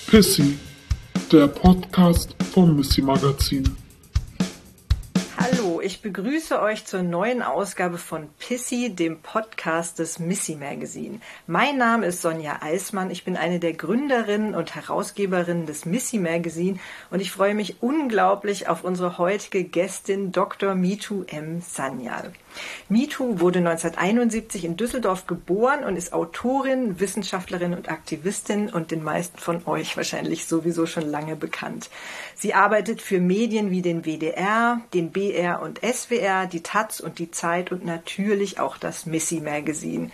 Pissy, der Podcast vom Missy Magazin. Hallo, ich begrüße euch zur neuen Ausgabe von Pissy, dem Podcast des Missy Magazin. Mein Name ist Sonja Eismann, ich bin eine der Gründerinnen und Herausgeberinnen des Missy Magazin und ich freue mich unglaublich auf unsere heutige Gästin Dr. Mitu M. Sanyal. Mitu wurde 1971 in Düsseldorf geboren und ist Autorin, Wissenschaftlerin und Aktivistin und den meisten von euch wahrscheinlich sowieso schon lange bekannt. Sie arbeitet für Medien wie den WDR, den BR und SWR, die taz und die Zeit und natürlich auch das Missy Magazin.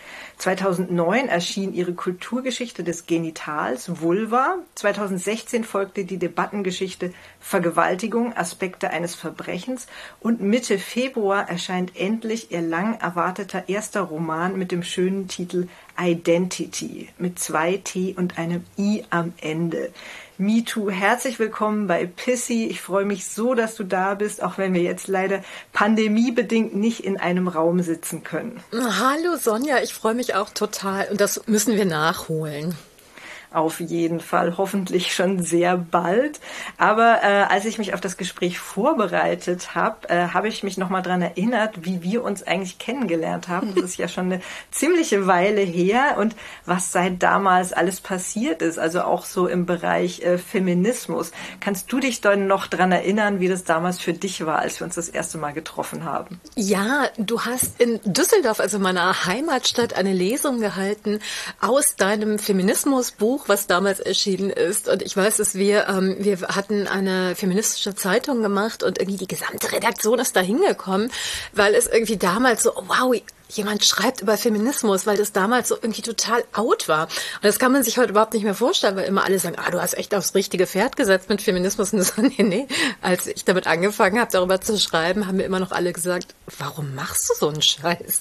2009 erschien ihre Kulturgeschichte des Genitals, Vulva. 2016 folgte die Debattengeschichte Vergewaltigung, Aspekte eines Verbrechens und Mitte Februar erscheint endlich ihr lang erwarteter erster Roman mit dem schönen Titel Identity mit 2 T und einem I am Ende. Mitu, herzlich willkommen bei Pissy. Ich freue mich so, dass du da bist, auch wenn wir jetzt leider pandemiebedingt nicht in einem Raum sitzen können. Hallo Sonja, ich freue mich auch total und das müssen wir nachholen. Auf jeden Fall, hoffentlich schon sehr bald. Aber als ich mich auf das Gespräch vorbereitet habe, habe ich mich nochmal dran erinnert, wie wir uns eigentlich kennengelernt haben. Das ist ja schon eine ziemliche Weile her und was seit damals alles passiert ist, also auch so im Bereich Feminismus. Kannst du dich dann noch dran erinnern, wie das damals für dich war, als wir uns das erste Mal getroffen haben? Ja, du hast in Düsseldorf, also meiner Heimatstadt, eine Lesung gehalten aus deinem Feminismusbuch, was damals erschienen ist. Und ich weiß, dass wir hatten eine feministische Zeitung gemacht und irgendwie die gesamte Redaktion ist da hingekommen, weil es irgendwie damals so, wow, jemand schreibt über Feminismus, weil das damals so irgendwie total out war. Und das kann man sich heute überhaupt nicht mehr vorstellen, weil immer alle sagen, du hast echt aufs richtige Pferd gesetzt mit Feminismus. Und so, nee. Als ich damit angefangen habe, darüber zu schreiben, haben mir immer noch alle gesagt, warum machst du so einen Scheiß?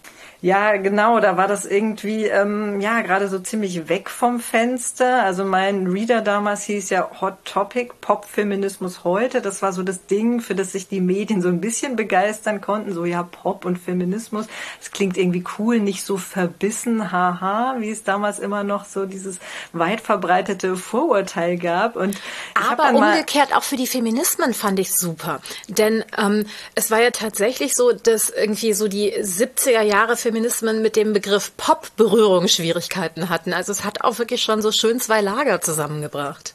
Ja, genau, da war das irgendwie, gerade so ziemlich weg vom Fenster. Also mein Reader damals hieß ja Hot Topic, Pop-Feminismus heute. Das war so das Ding, für das sich die Medien so ein bisschen begeistern konnten. So, ja, Pop und Feminismus. Das klingt irgendwie cool, nicht so verbissen, haha, wie es damals immer noch so dieses weit verbreitete Vorurteil gab. Und aber umgekehrt auch für die Feminismen fand ich super. Denn es war ja tatsächlich so, dass irgendwie so die 70er Jahre Feminismen mit dem Begriff Pop Berührungsschwierigkeiten hatten. Also es hat auch wirklich schon so schön 2 Lager zusammengebracht.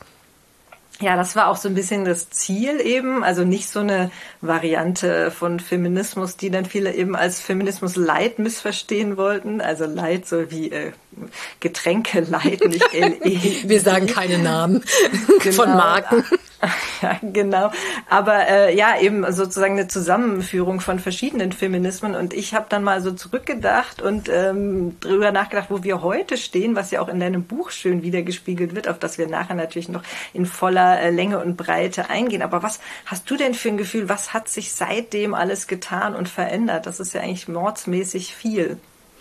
Ja, das war auch so ein bisschen das Ziel eben, also nicht so eine Variante von Feminismus, die dann viele eben als Feminismus Light missverstehen wollten. Also Light so wie Getränke Light, nicht L-E. Wir sagen keine Namen von Marken. Ja, genau. Aber eben sozusagen eine Zusammenführung von verschiedenen Feminismen. Und ich habe dann mal so zurückgedacht und drüber nachgedacht, wo wir heute stehen, was ja auch in deinem Buch schön wiedergespiegelt wird, auf das wir nachher natürlich noch in voller Länge und Breite eingehen. Aber was hast du denn für ein Gefühl, was hat sich seitdem alles getan und verändert? Das ist ja eigentlich mordsmäßig viel.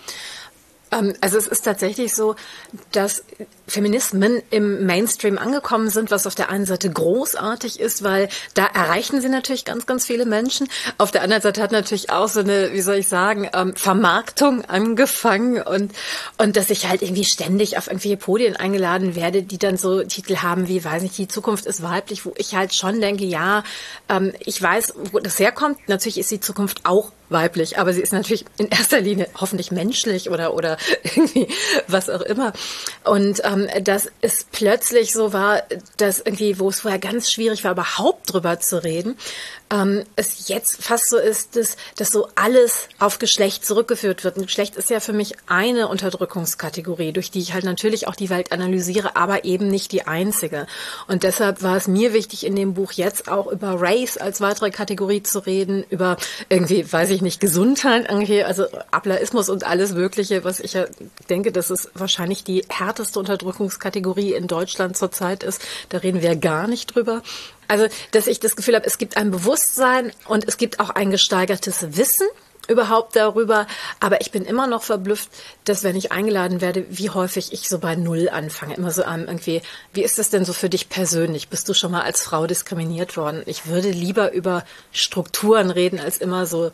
Also es ist tatsächlich so, dass Feminismen im Mainstream angekommen sind, was auf der einen Seite großartig ist, weil da erreichen sie natürlich ganz, ganz viele Menschen. Auf der anderen Seite hat natürlich auch so eine, wie soll ich sagen, Vermarktung angefangen und dass ich halt irgendwie ständig auf irgendwelche Podien eingeladen werde, die dann so Titel haben wie, weiß nicht, die Zukunft ist weiblich, wo ich halt schon denke, ja, ich weiß, wo das herkommt. Natürlich ist die Zukunft auch weiblich, aber sie ist natürlich in erster Linie hoffentlich menschlich oder irgendwie was auch immer. Und dass es plötzlich so war, dass irgendwie, wo es vorher ganz schwierig war, überhaupt drüber zu reden, es jetzt fast so ist, dass so alles auf Geschlecht zurückgeführt wird. Und Geschlecht ist ja für mich eine Unterdrückungskategorie, durch die ich halt natürlich auch die Welt analysiere, aber eben nicht die einzige. Und deshalb war es mir wichtig, in dem Buch jetzt auch über Race als weitere Kategorie zu reden, über irgendwie, weiß ich nicht, Gesundheit, irgendwie, also Ableismus und alles Mögliche, was ich ja denke, dass es wahrscheinlich die härteste Unterdrückungskategorie in Deutschland zurzeit ist. Da reden wir gar nicht drüber. Also, dass ich das Gefühl habe, es gibt ein Bewusstsein und es gibt auch ein gesteigertes Wissen überhaupt darüber. Aber ich bin immer noch verblüfft, dass wenn ich eingeladen werde, wie häufig ich so bei Null anfange. Immer so irgendwie, wie ist das denn so für dich persönlich? Bist du schon mal als Frau diskriminiert worden? Ich würde lieber über Strukturen reden, als immer so,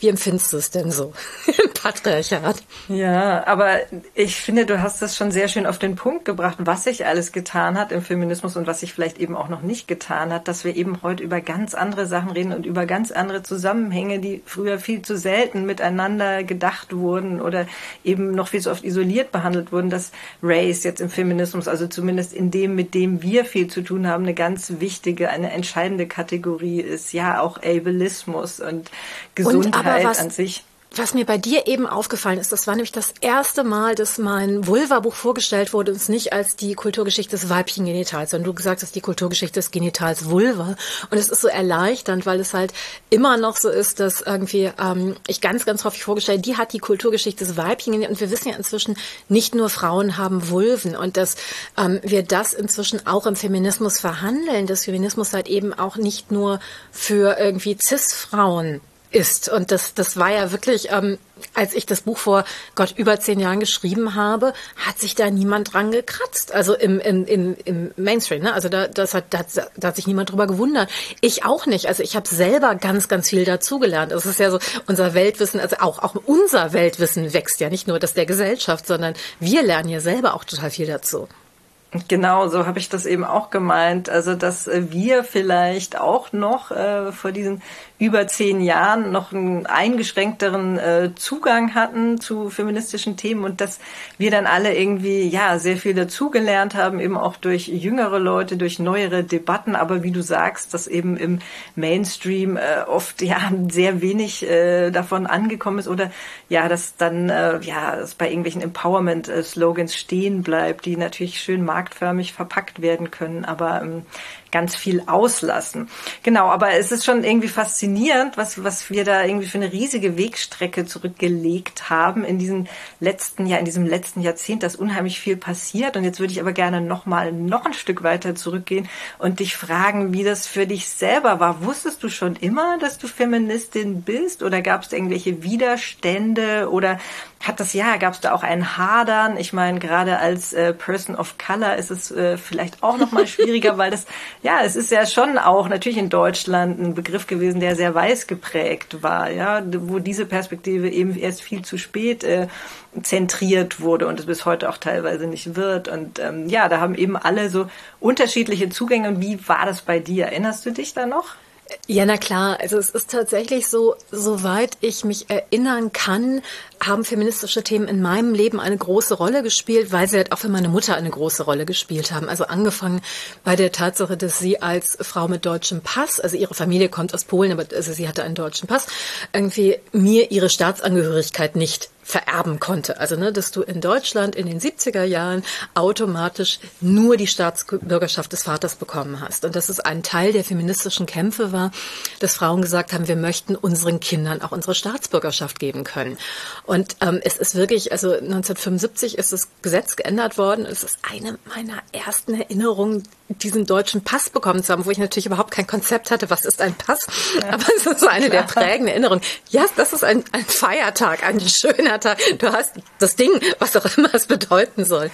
Wie empfindest du es denn so im Patriarchat? Ja, aber ich finde, du hast das schon sehr schön auf den Punkt gebracht, was sich alles getan hat im Feminismus und was sich vielleicht eben auch noch nicht getan hat, dass wir eben heute über ganz andere Sachen reden und über ganz andere Zusammenhänge, die früher viel zu selten miteinander gedacht wurden oder eben noch viel zu oft isoliert behandelt wurden, dass Race jetzt im Feminismus, also zumindest in dem, mit dem wir viel zu tun haben, eine ganz wichtige, eine entscheidende Kategorie ist. Ja, auch Ableismus und Gesundheit an sich. Was mir bei dir eben aufgefallen ist, das war nämlich das erste Mal, dass mein Vulva-Buch vorgestellt wurde und es nicht als die Kulturgeschichte des weiblichen Genitals, sondern du gesagt hast, die Kulturgeschichte des Genitals Vulva. Und es ist so erleichternd, weil es halt immer noch so ist, dass irgendwie ich ganz, ganz häufig vorgestellt, die hat die Kulturgeschichte des weiblichen Genitals. Und wir wissen ja inzwischen, nicht nur Frauen haben Vulven und dass wir das inzwischen auch im Feminismus verhandeln, dass Feminismus halt eben auch nicht nur für irgendwie Cis-Frauen ist. Und das war ja wirklich, als ich das Buch vor über 10 Jahren geschrieben habe, hat sich da niemand dran gekratzt. Also im Mainstream, ne? Also da hat sich niemand drüber gewundert. Ich auch nicht. Also ich habe selber ganz, ganz viel dazugelernt. Es ist ja so, unser Weltwissen, also auch unser Weltwissen wächst ja nicht nur das der Gesellschaft, sondern wir lernen ja selber auch total viel dazu. Genau, so habe ich das eben auch gemeint. Also, dass wir vielleicht auch noch vor diesen über 10 Jahren noch einen eingeschränkteren Zugang hatten zu feministischen Themen und dass wir dann alle irgendwie, ja, sehr viel dazugelernt haben, eben auch durch jüngere Leute, durch neuere Debatten. Aber wie du sagst, dass eben im Mainstream oft, ja, sehr wenig davon angekommen ist oder, ja, dass dann, es bei irgendwelchen Empowerment-Slogans stehen bleibt, die natürlich schön marktförmig verpackt werden können, aber ganz viel auslassen. Genau, aber es ist schon irgendwie faszinierend, was wir da irgendwie für eine riesige Wegstrecke zurückgelegt haben in diesem letzten Jahrzehnt, dass unheimlich viel passiert. Und jetzt würde ich aber gerne noch ein Stück weiter zurückgehen und dich fragen, wie das für dich selber war. Wusstest du schon immer, dass du Feministin bist oder gab es irgendwelche Widerstände oder gab es da auch ein Hadern? Ich meine, gerade als Person of Color ist es vielleicht auch noch mal schwieriger, weil es ist ja schon auch natürlich in Deutschland ein Begriff gewesen, der sehr weiß geprägt war, ja, wo diese Perspektive eben erst viel zu spät zentriert wurde und es bis heute auch teilweise nicht wird. Und da haben eben alle so unterschiedliche Zugänge. Und wie war das bei dir? Erinnerst du dich da noch? Ja, na klar. Also es ist tatsächlich so, soweit ich mich erinnern kann, haben feministische Themen in meinem Leben eine große Rolle gespielt, weil sie halt auch für meine Mutter eine große Rolle gespielt haben. Also angefangen bei der Tatsache, dass sie als Frau mit deutschem Pass, also ihre Familie kommt aus Polen, aber also sie hatte einen deutschen Pass, irgendwie mir ihre Staatsangehörigkeit nicht vererben konnte. Also, dass du in Deutschland in den 70er Jahren automatisch nur die Staatsbürgerschaft des Vaters bekommen hast. Und dass es ein Teil der feministischen Kämpfe war, dass Frauen gesagt haben, wir möchten unseren Kindern auch unsere Staatsbürgerschaft geben können. Und es ist wirklich, also 1975 ist das Gesetz geändert worden. Es ist eine meiner ersten Erinnerungen, diesen deutschen Pass bekommen zu haben, wo ich natürlich überhaupt kein Konzept hatte, was ist ein Pass. Aber es ist so eine der prägenden Erinnerungen. Ja, das ist ein Feiertag, ein schöner Tag. Du hast das Ding, was auch immer es bedeuten soll.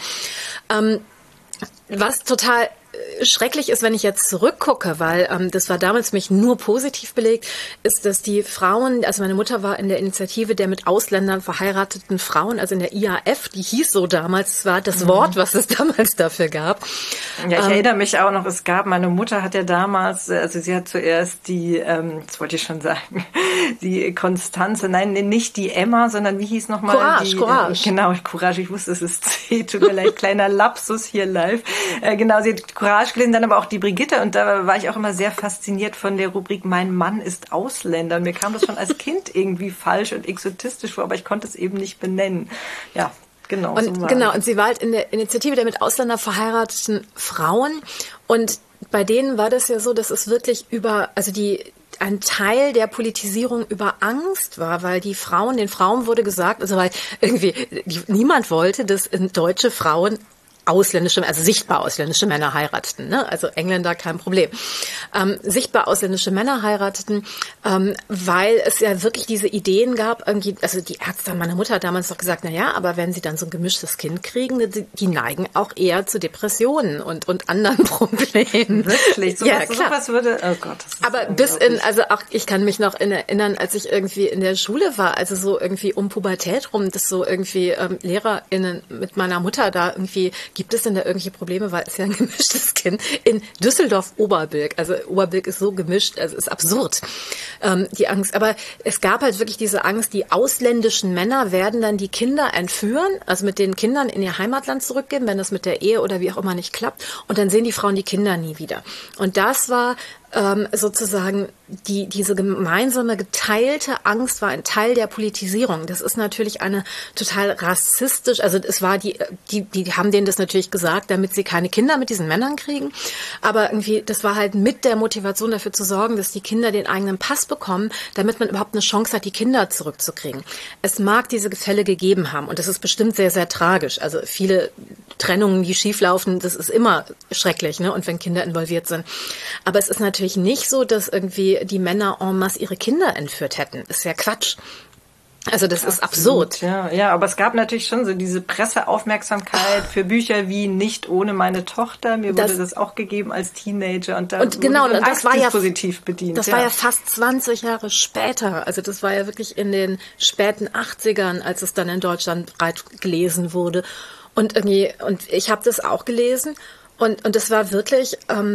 Was total schrecklich ist, wenn ich jetzt zurückgucke, weil das war damals für mich nur positiv belegt, ist, dass die Frauen, also meine Mutter war in der Initiative der mit Ausländern verheirateten Frauen, also in der IAF, die hieß so damals, das war das Wort, was es damals dafür gab. Ja, ich erinnere mich auch noch, meine Mutter hat ja damals, also sie hat zuerst das wollte ich schon sagen, die Konstanze, nein, nicht die Emma, sondern wie hieß nochmal? Courage. Genau, Courage, ich wusste, es ist C, tut mir leid, kleiner Lapsus hier live. Genau, sie hat Courage gelesen, dann aber auch die Brigitte und da war ich auch immer sehr fasziniert von der Rubrik Mein Mann ist Ausländer. Und mir kam das schon als Kind irgendwie falsch und exotistisch vor, aber ich konnte es eben nicht benennen. Ja, genau. Und sie war halt in der Initiative der mit Ausländern verheirateten Frauen und bei denen war das ja so, dass es wirklich ein Teil der Politisierung über Angst war, weil den Frauen wurde gesagt, also weil irgendwie niemand wollte, dass deutsche Frauen ausländische, also sichtbar ausländische Männer heirateten, ne? Also Engländer kein Problem. Sichtbar ausländische Männer heirateten, weil es ja wirklich diese Ideen gab, irgendwie, also die Ärzte, meine Mutter hat damals noch gesagt, na ja, aber wenn sie dann so ein gemischtes Kind kriegen, die neigen auch eher zu Depressionen und anderen Problemen. Wirklich? Sowas würde, oh Gott. Aber bis in, also auch, ich kann mich noch erinnern, als ich irgendwie in der Schule war, also so irgendwie um Pubertät rum, dass so irgendwie LehrerInnen mit meiner Mutter da irgendwie, gibt es denn da irgendwelche Probleme, weil es ja ein gemischtes Kind in Düsseldorf-Oberbilk, also Oberbilk ist so gemischt, also ist absurd, die Angst. Aber es gab halt wirklich diese Angst, die ausländischen Männer werden dann die Kinder entführen, also mit den Kindern in ihr Heimatland zurückgeben, wenn das mit der Ehe oder wie auch immer nicht klappt. Und dann sehen die Frauen die Kinder nie wieder. Und das war sozusagen diese gemeinsame geteilte Angst war ein Teil der Politisierung. Das ist natürlich eine total rassistisch, also es war die haben denen das natürlich gesagt, damit sie keine Kinder mit diesen Männern kriegen, aber irgendwie das war halt mit der Motivation dafür zu sorgen, dass die Kinder den eigenen Pass bekommen, damit man überhaupt eine Chance hat, die Kinder zurückzukriegen. Es mag diese Gefälle gegeben haben und das ist bestimmt sehr, sehr tragisch. Also viele Trennungen, die schieflaufen, das ist immer schrecklich, ne? Und wenn Kinder involviert sind. Aber es ist natürlich nicht so, dass irgendwie die Männer en masse ihre Kinder entführt hätten. Ist ja Quatsch. Also das ist absurd. Ja, aber es gab natürlich schon so diese Presseaufmerksamkeit für Bücher wie Nicht ohne meine Tochter. Mir wurde das auch gegeben als Teenager und da wurde das war ja positiv bedient. Das war ja fast 20 Jahre später. Also das war ja wirklich in den späten 80ern, als es dann in Deutschland breit gelesen wurde. Und ich habe das auch gelesen. Und das war wirklich,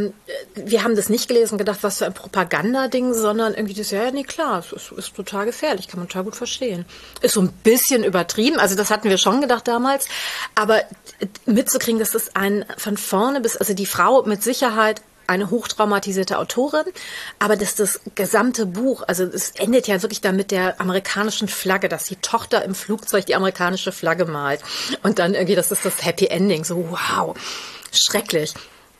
wir haben das nicht gelesen und gedacht, was für ein Propagandading, sondern irgendwie das, ja, nee, klar, es ist total gefährlich, kann man total gut verstehen. Ist so ein bisschen übertrieben, also das hatten wir schon gedacht damals, aber mitzukriegen, dass das von vorne bis, also die Frau mit Sicherheit eine hochtraumatisierte Autorin, aber dass das gesamte Buch, also es endet ja wirklich dann mit der amerikanischen Flagge, dass die Tochter im Flugzeug die amerikanische Flagge malt und dann irgendwie, das ist das Happy Ending, so wow. Schrecklich.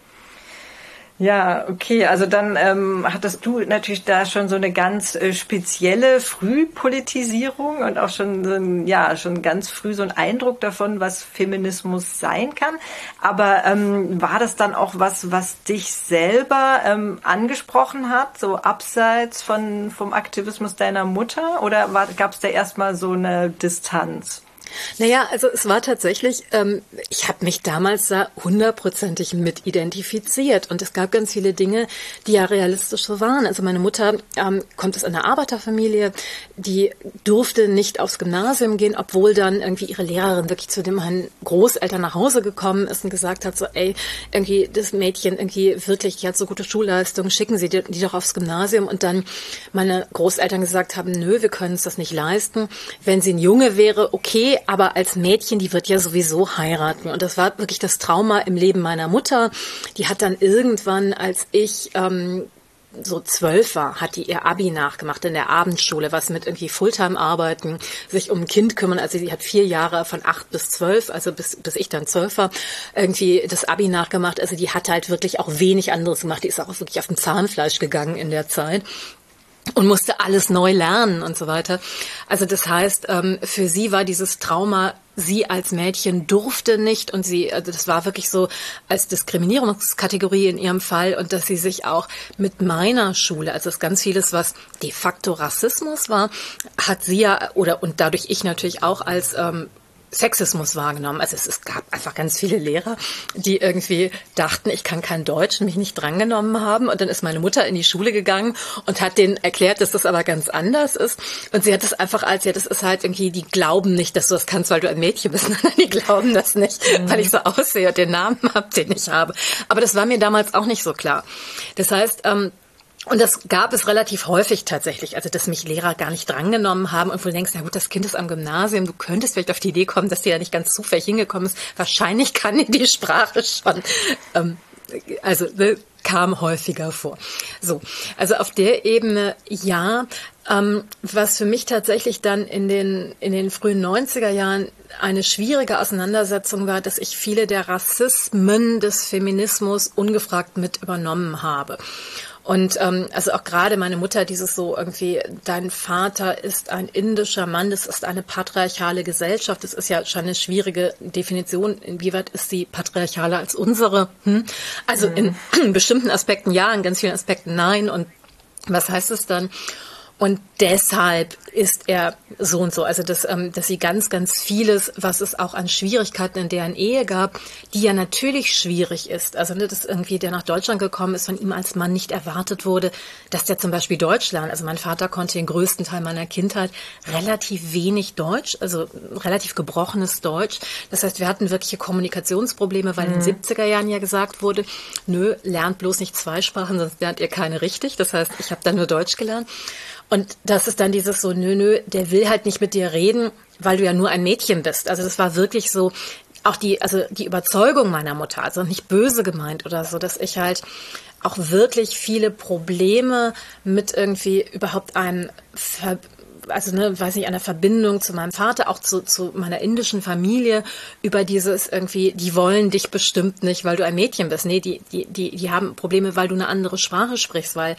Ja, okay, also dann hattest du natürlich da schon so eine ganz spezielle Frühpolitisierung und auch schon schon ganz früh so einen Eindruck davon, was Feminismus sein kann. Aber war das dann auch was dich selber angesprochen hat, so abseits vom Aktivismus deiner Mutter? Oder gab es da erstmal so eine Distanz? Naja, also es war tatsächlich, ich habe mich damals da 100%ig mit identifiziert und es gab ganz viele Dinge, die ja realistisch so waren. Also meine Mutter kommt aus einer Arbeiterfamilie, die durfte nicht aufs Gymnasium gehen, obwohl dann irgendwie ihre Lehrerin wirklich zu meinen Großeltern nach Hause gekommen ist und gesagt hat, so ey, irgendwie das Mädchen irgendwie wirklich, die hat so gute Schulleistungen, schicken Sie die doch aufs Gymnasium. Und dann meine Großeltern gesagt haben, nö, wir können uns das nicht leisten. Wenn sie ein Junge wäre, okay, aber als Mädchen, die wird ja sowieso heiraten. Und das war wirklich das Trauma im Leben meiner Mutter. Die hat dann irgendwann, als ich so 12 war, hat die ihr Abi nachgemacht in der Abendschule, was mit irgendwie Fulltime-Arbeiten, sich um ein Kind kümmern. Also sie hat 4 Jahre von 8 bis 12, also bis ich dann 12 war, irgendwie das Abi nachgemacht. Also die hat halt wirklich auch wenig anderes gemacht. Die ist auch wirklich auf dem Zahnfleisch gegangen in der Zeit. Und musste alles neu lernen und so weiter. Also das heißt, für sie war dieses Trauma, sie als Mädchen durfte nicht und also das war wirklich so als Diskriminierungskategorie in ihrem Fall und dass sie sich auch mit meiner Schule, also das ganz vieles, was de facto Rassismus war, hat sie ja, und dadurch ich natürlich auch als Sexismus wahrgenommen. Also es gab einfach ganz viele Lehrer, die irgendwie dachten, ich kann kein Deutsch und mich nicht drangenommen haben. Und dann ist meine Mutter in die Schule gegangen und hat denen erklärt, dass das aber ganz anders ist. Und sie hat es einfach als, ja, das ist halt irgendwie, die glauben nicht, dass du das kannst, weil du ein Mädchen bist. Nein, die glauben das nicht, weil ich so aussehe und den Namen habe, den ich habe. Aber das war mir damals auch nicht so klar. Das heißt, und das gab es relativ häufig tatsächlich, also dass mich Lehrer gar nicht drangenommen haben und wo du denkst, na gut, das Kind ist am Gymnasium, du könntest vielleicht auf die Idee kommen, dass die da nicht ganz zufällig hingekommen ist. Wahrscheinlich kann die Sprache schon. Kam häufiger vor. So, also auf der Ebene ja. Was für mich tatsächlich dann in den frühen 90er Jahren eine schwierige Auseinandersetzung war, dass ich viele der Rassismen des Feminismus ungefragt mit übernommen habe. Und also auch gerade meine Mutter, dieses so irgendwie, dein Vater ist ein indischer Mann, das ist eine patriarchale Gesellschaft. Das ist ja schon eine schwierige Definition. Inwieweit ist sie patriarchaler als unsere? Also in bestimmten Aspekten ja, in ganz vielen Aspekten nein. Und was heißt es dann? Und deshalb ist er so und so. Also, dass sie ganz, ganz vieles, was es auch an Schwierigkeiten in deren Ehe gab, die ja natürlich schwierig ist. Also, dass irgendwie der nach Deutschland gekommen ist, von ihm als Mann nicht erwartet wurde, dass der zum Beispiel Deutsch lernt. Also, mein Vater konnte den größten Teil meiner Kindheit relativ wenig Deutsch, also relativ gebrochenes Deutsch. Das heißt, wir hatten wirkliche Kommunikationsprobleme, weil in den 70er Jahren ja gesagt wurde, nö, lernt bloß nicht 2 Sprachen, sonst lernt ihr keine richtig. Das heißt, ich habe dann nur Deutsch gelernt. Und das ist dann dieses so, nö, der will halt nicht mit dir reden, weil du ja nur ein Mädchen bist. Also das war wirklich so, auch die Überzeugung meiner Mutter, also nicht böse gemeint oder so, dass ich halt auch wirklich viele Probleme mit irgendwie überhaupt einer Verbindung zu meinem Vater, auch zu meiner indischen Familie, über dieses irgendwie, die wollen dich bestimmt nicht, weil du ein Mädchen bist. Nee, die haben Probleme, weil du eine andere Sprache sprichst, weil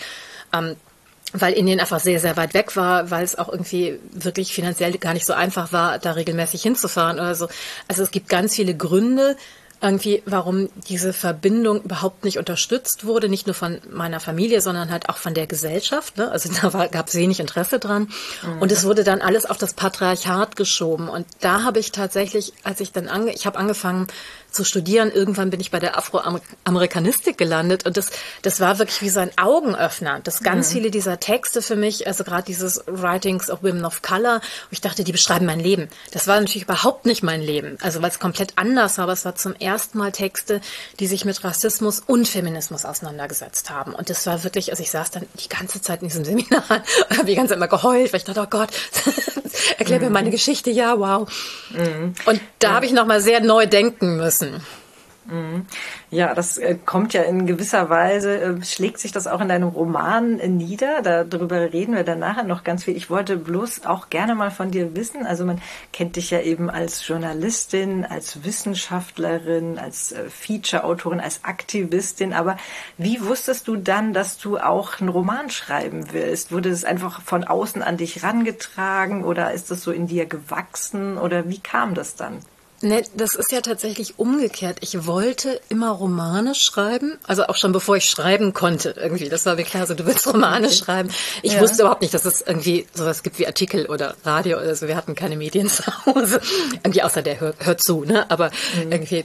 Indien einfach sehr, sehr weit weg war, weil es auch irgendwie wirklich finanziell gar nicht so einfach war, da regelmäßig hinzufahren oder so. Also es gibt ganz viele Gründe, irgendwie, warum diese Verbindung überhaupt nicht unterstützt wurde, nicht nur von meiner Familie, sondern halt auch von der Gesellschaft. Ne? Also da gab es wenig Interesse dran. Und es wurde dann alles auf das Patriarchat geschoben. Und da habe ich tatsächlich, ich habe angefangen zu studieren, irgendwann bin ich bei der Afroamerikanistik gelandet und das war wirklich wie so ein Augenöffner, dass ganz viele dieser Texte für mich, also gerade dieses Writings of Women of Color, wo ich dachte, die beschreiben mein Leben. Das war natürlich überhaupt nicht mein Leben, also weil es komplett anders war, aber es war zum ersten Mal Texte, die sich mit Rassismus und Feminismus auseinandergesetzt haben. Und das war wirklich, also ich saß dann die ganze Zeit in diesem Seminar und habe die ganze Zeit immer geheult, weil ich dachte, oh Gott, erklär mir meine Geschichte, ja, wow. Und da habe ich nochmal sehr neu denken müssen. Ja, das kommt ja in gewisser Weise, schlägt sich das auch in deinem Roman nieder. Darüber reden wir dann nachher noch ganz viel. Ich wollte bloß auch gerne mal von dir wissen, also man kennt dich ja eben als Journalistin, als Wissenschaftlerin, als Feature-Autorin, als Aktivistin, aber wie wusstest du dann, dass du auch einen Roman schreiben willst? Wurde es einfach von außen an dich rangetragen oder ist das so in dir gewachsen oder wie kam das dann? Ne, das ist ja tatsächlich umgekehrt. Ich wollte immer Romane schreiben, also auch schon bevor ich schreiben konnte irgendwie. Das war mir klar, so du willst Romane schreiben. Ich wusste überhaupt nicht, dass es irgendwie sowas gibt wie Artikel oder Radio oder so. Wir hatten keine Medien zu Hause, irgendwie außer der hört zu, ne? Aber irgendwie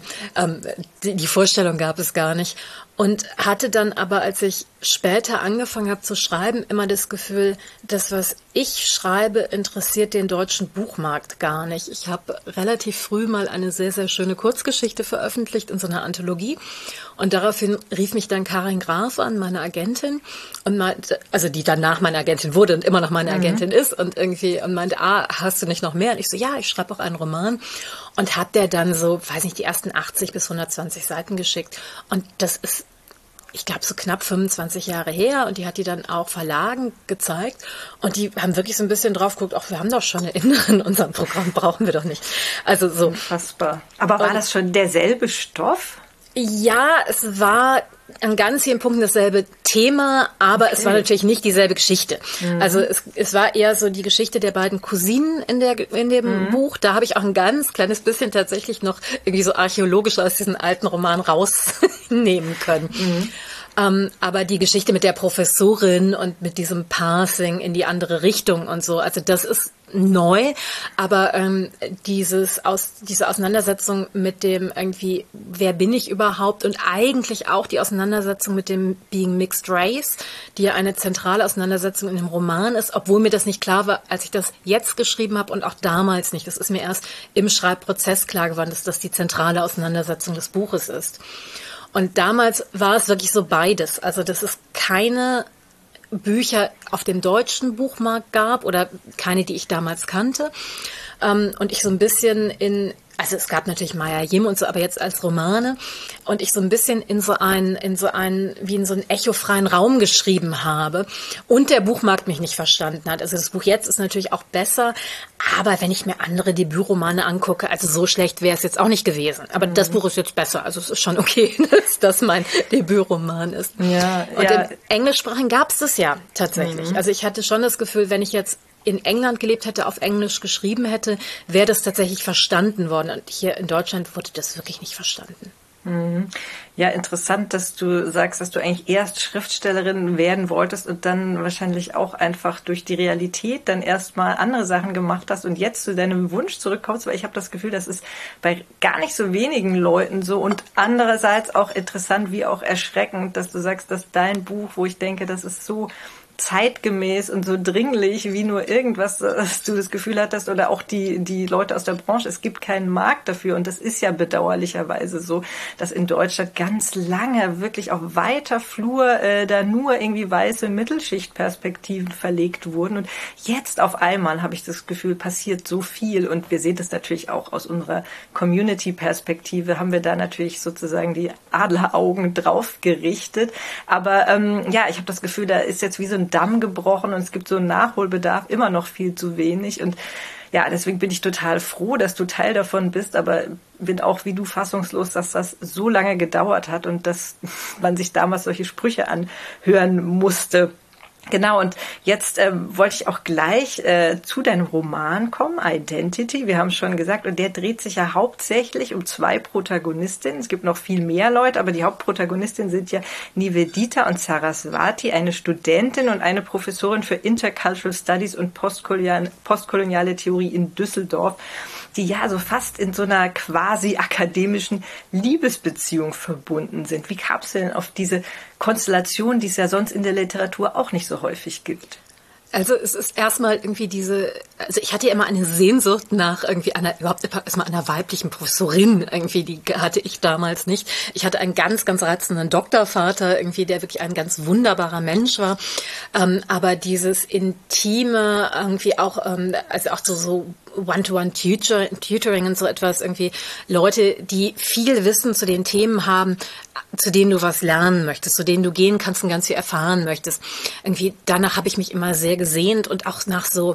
die Vorstellung gab es gar nicht. Und hatte dann aber, als ich später angefangen habe zu schreiben, immer das Gefühl, das, was ich schreibe, interessiert den deutschen Buchmarkt gar nicht. Ich habe relativ früh mal eine sehr, sehr schöne Kurzgeschichte veröffentlicht in so einer Anthologie. Und daraufhin rief mich dann Karin Graf an, meine Agentin, und meinte, also die danach meine Agentin wurde und immer noch meine Agentin ist und meinte, hast du nicht noch mehr? Und ich so, ja, ich schreibe auch einen Roman. Und hat der dann so, weiß nicht, die ersten 80 bis 120 Seiten geschickt. Und das ist, ich glaube, so knapp 25 Jahre her. Und die hat die dann auch Verlagen gezeigt. Und die haben wirklich so ein bisschen drauf geguckt, ach, wir haben doch schon eine Innere in unserem Programm, brauchen wir doch nicht. Also so. Unfassbar. Aber war das schon derselbe Stoff? Ja, es war an ganz vielen Punkten dasselbe Thema, aber es war natürlich nicht dieselbe Geschichte. Also es war eher so die Geschichte der beiden Cousinen in dem Buch. Da habe ich auch ein ganz kleines bisschen tatsächlich noch irgendwie so archäologisch aus diesen alten Roman rausnehmen können. Aber die Geschichte mit der Professorin und mit diesem Passing in die andere Richtung und so, also das ist neu, aber diese Auseinandersetzung mit dem irgendwie, wer bin ich überhaupt, und eigentlich auch die Auseinandersetzung mit dem Being Mixed Race, die ja eine zentrale Auseinandersetzung in dem Roman ist, obwohl mir das nicht klar war, als ich das jetzt geschrieben habe und auch damals nicht. Das ist mir erst im Schreibprozess klar geworden, dass das die zentrale Auseinandersetzung des Buches ist. Und damals war es wirklich so beides. Also, dass es keine Bücher auf dem deutschen Buchmarkt gab oder keine, die ich damals kannte. Und ich so ein bisschen Also es gab natürlich Maya Jim und so, aber jetzt als Romane und ich so ein bisschen in so einen echofreien Raum geschrieben habe und der Buchmarkt mich nicht verstanden hat. Also das Buch jetzt ist natürlich auch besser, aber wenn ich mir andere Debütromane angucke, also so schlecht wäre es jetzt auch nicht gewesen. Aber das Buch ist jetzt besser, also es ist schon okay, dass das mein Debütroman ist. Ja, und ja. im Englischsprachigen gab es das ja tatsächlich. Also ich hatte schon das Gefühl, wenn ich jetzt in England gelebt hätte, auf Englisch geschrieben hätte, wäre das tatsächlich verstanden worden. Und hier in Deutschland wurde das wirklich nicht verstanden. Ja, interessant, dass du sagst, dass du eigentlich erst Schriftstellerin werden wolltest und dann wahrscheinlich auch einfach durch die Realität dann erstmal andere Sachen gemacht hast und jetzt zu deinem Wunsch zurückkommst, weil ich habe das Gefühl, das ist bei gar nicht so wenigen Leuten so und andererseits auch interessant wie auch erschreckend, dass du sagst, dass dein Buch, wo ich denke, das ist so zeitgemäß und so dringlich wie nur irgendwas, dass du das Gefühl hattest oder auch die Leute aus der Branche, es gibt keinen Markt dafür und das ist ja bedauerlicherweise so, dass in Deutschland ganz lange wirklich auf weiter Flur da nur irgendwie weiße Mittelschichtperspektiven verlegt wurden und jetzt auf einmal habe ich das Gefühl, passiert so viel und wir sehen das natürlich auch aus unserer Community-Perspektive, haben wir da natürlich sozusagen die Adleraugen drauf gerichtet, aber ja, ich habe das Gefühl, da ist jetzt wie so ein Damm gebrochen und es gibt so einen Nachholbedarf, immer noch viel zu wenig und ja, deswegen bin ich total froh, dass du Teil davon bist, aber bin auch wie du fassungslos, dass das so lange gedauert hat und dass man sich damals solche Sprüche anhören musste. Genau, und jetzt wollte ich auch gleich zu deinem Roman kommen, Identity. Wir haben schon gesagt, und der dreht sich ja hauptsächlich um 2 Protagonistinnen. Es gibt noch viel mehr Leute, aber die Hauptprotagonistinnen sind ja Nivedita und Saraswati, eine Studentin und eine Professorin für Intercultural Studies und postkoloniale Theorie in Düsseldorf, die ja so fast in so einer quasi akademischen Liebesbeziehung verbunden sind. Wie kam es denn auf diese Konstellation, die es ja sonst in der Literatur auch nicht so häufig gibt? Also es ist erstmal irgendwie also ich hatte ja immer eine Sehnsucht nach irgendwie überhaupt erstmal einer weiblichen Professorin irgendwie, die hatte ich damals nicht. Ich hatte einen ganz, ganz reizenden Doktorvater irgendwie, der wirklich ein ganz wunderbarer Mensch war. Aber dieses Intime irgendwie auch, also auch so One-to-One-Tutoring und so etwas irgendwie, Leute, die viel Wissen zu den Themen haben, zu denen du was lernen möchtest, zu denen du gehen kannst und ganz viel erfahren möchtest. Irgendwie danach habe ich mich immer sehr gesehnt und auch nach so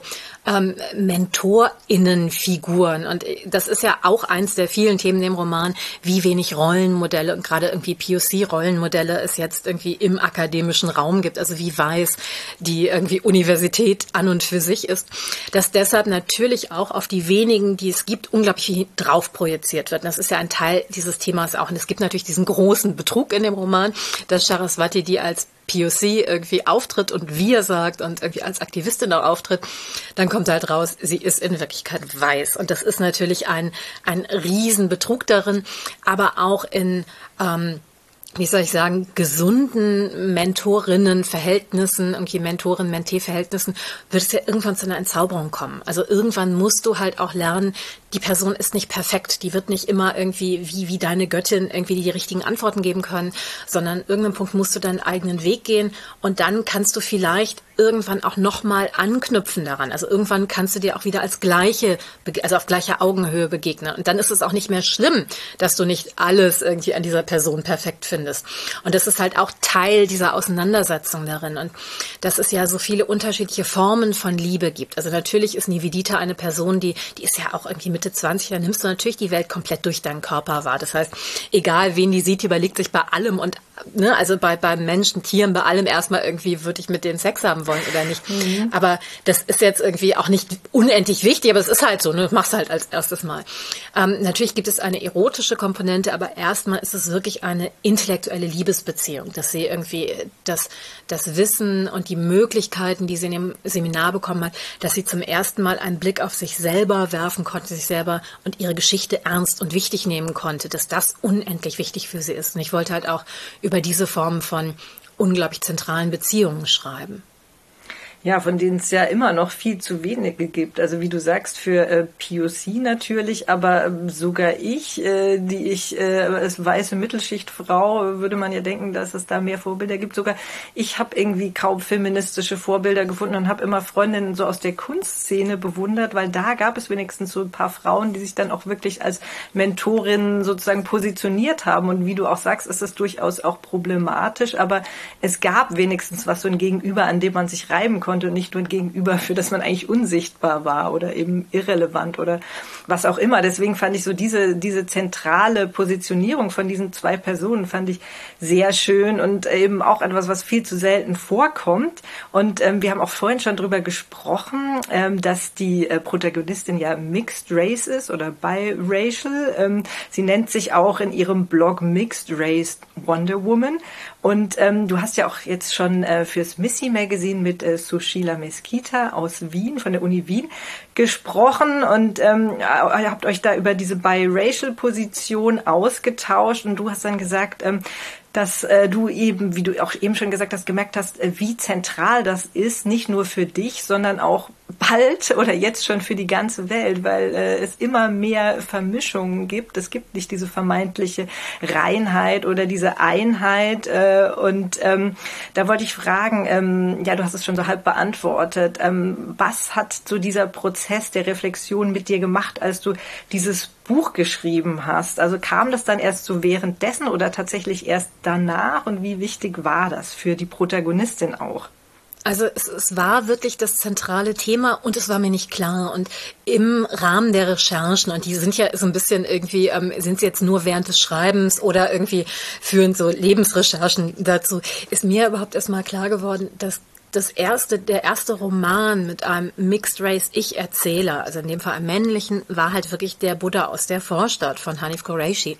MentorInnen-Figuren. Und das ist ja auch eins der vielen Themen im Roman, wie wenig Rollenmodelle und gerade irgendwie POC-Rollenmodelle es jetzt irgendwie im akademischen Raum gibt. Also wie weiß die irgendwie Universität an und für sich ist. Dass deshalb natürlich auch auf die wenigen, die es gibt, unglaublich viel drauf projiziert wird. Und das ist ja ein Teil dieses Themas auch. Und es gibt natürlich diesen großen Betrug in dem Roman, dass Saraswati, die als POC irgendwie auftritt und wir sagt und irgendwie als Aktivistin auch auftritt, dann kommt halt raus, sie ist in Wirklichkeit weiß. Und das ist natürlich ein Riesenbetrug darin, aber auch in wie soll ich sagen, gesunden Mentorinnen-Verhältnissen, irgendwie Mentorin-Mentee-Verhältnissen, wird es ja irgendwann zu einer Entzauberung kommen. Also irgendwann musst du halt auch lernen, die Person ist nicht perfekt, die wird nicht immer irgendwie wie deine Göttin irgendwie die richtigen Antworten geben können, sondern irgendeinem Punkt musst du deinen eigenen Weg gehen und dann kannst du vielleicht irgendwann auch nochmal anknüpfen daran. Also irgendwann kannst du dir auch wieder als also auf gleicher Augenhöhe begegnen. Und dann ist es auch nicht mehr schlimm, dass du nicht alles irgendwie an dieser Person perfekt findest. Und das ist halt auch Teil dieser Auseinandersetzung darin. Und dass es ja so viele unterschiedliche Formen von Liebe gibt. Also natürlich ist Nivedita eine Person, die ist ja auch irgendwie Mitte 20, da nimmst du natürlich die Welt komplett durch deinen Körper wahr. Das heißt, egal wen die sieht, die überlegt sich bei allem und also bei Menschen, Tieren, bei allem erstmal irgendwie, würde ich mit denen Sex haben wollen oder nicht. Mhm. Aber das ist jetzt irgendwie auch nicht unendlich wichtig, aber es ist halt so, ne? Machst halt als erstes Mal. Natürlich gibt es eine erotische Komponente, aber erstmal ist es wirklich eine intellektuelle Liebesbeziehung, dass sie irgendwie das Wissen und die Möglichkeiten, die sie in dem Seminar bekommen hat, dass sie zum ersten Mal einen Blick auf sich selber werfen konnte, sich selber und ihre Geschichte ernst und wichtig nehmen konnte, dass das unendlich wichtig für sie ist. Und ich wollte halt auch über diese Form von unglaublich zentralen Beziehungen schreiben. Ja, von denen es ja immer noch viel zu wenige gibt. Also wie du sagst, für POC natürlich, aber sogar ich, die ich als weiße Mittelschichtfrau, würde man ja denken, dass es da mehr Vorbilder gibt. Sogar ich habe irgendwie kaum feministische Vorbilder gefunden und habe immer Freundinnen so aus der Kunstszene bewundert, weil da gab es wenigstens so ein paar Frauen, die sich dann auch wirklich als Mentorinnen sozusagen positioniert haben. Und wie du auch sagst, ist das durchaus auch problematisch, aber es gab wenigstens was, so ein Gegenüber, an dem man sich reiben konnte und nicht nur ein Gegenüber, für das man eigentlich unsichtbar war oder eben irrelevant oder was auch immer. Deswegen fand ich so diese zentrale Positionierung von diesen zwei Personen fand ich sehr schön und eben auch etwas, was viel zu selten vorkommt. Und wir haben auch vorhin schon drüber gesprochen, dass die Protagonistin ja Mixed Race ist oder biracial. Sie nennt sich auch in ihrem Blog Mixed Race Wonder Woman. Und du hast ja auch jetzt schon fürs Missy Magazine mit Sushila Mesquita aus Wien, von der Uni Wien, gesprochen und ihr habt euch da über diese Biracial-Position ausgetauscht und du hast dann gesagt, dass du eben, wie du auch eben schon gesagt hast, gemerkt hast, wie zentral das ist, nicht nur für dich, sondern auch bald oder jetzt schon für die ganze Welt, weil es immer mehr Vermischungen gibt. Es gibt nicht diese vermeintliche Reinheit oder diese Einheit. Und da wollte ich fragen, ja, du hast es schon so halb beantwortet, was hat so dieser Prozess der Reflexion mit dir gemacht, als du dieses Buch geschrieben hast? Also kam das dann erst so währenddessen oder tatsächlich erst danach? Und wie wichtig war das für die Protagonistin auch? Also es war wirklich das zentrale Thema und es war mir nicht klar. Und im Rahmen der Recherchen, und die sind ja so ein bisschen irgendwie, sind sie jetzt nur während des Schreibens oder irgendwie führen so Lebensrecherchen dazu, ist mir überhaupt erstmal klar geworden, dass der erste Roman mit einem Mixed Race Ich-Erzähler, also in dem Fall einem männlichen, war halt wirklich der Buddha aus der Vorstadt von Hanif Qureshi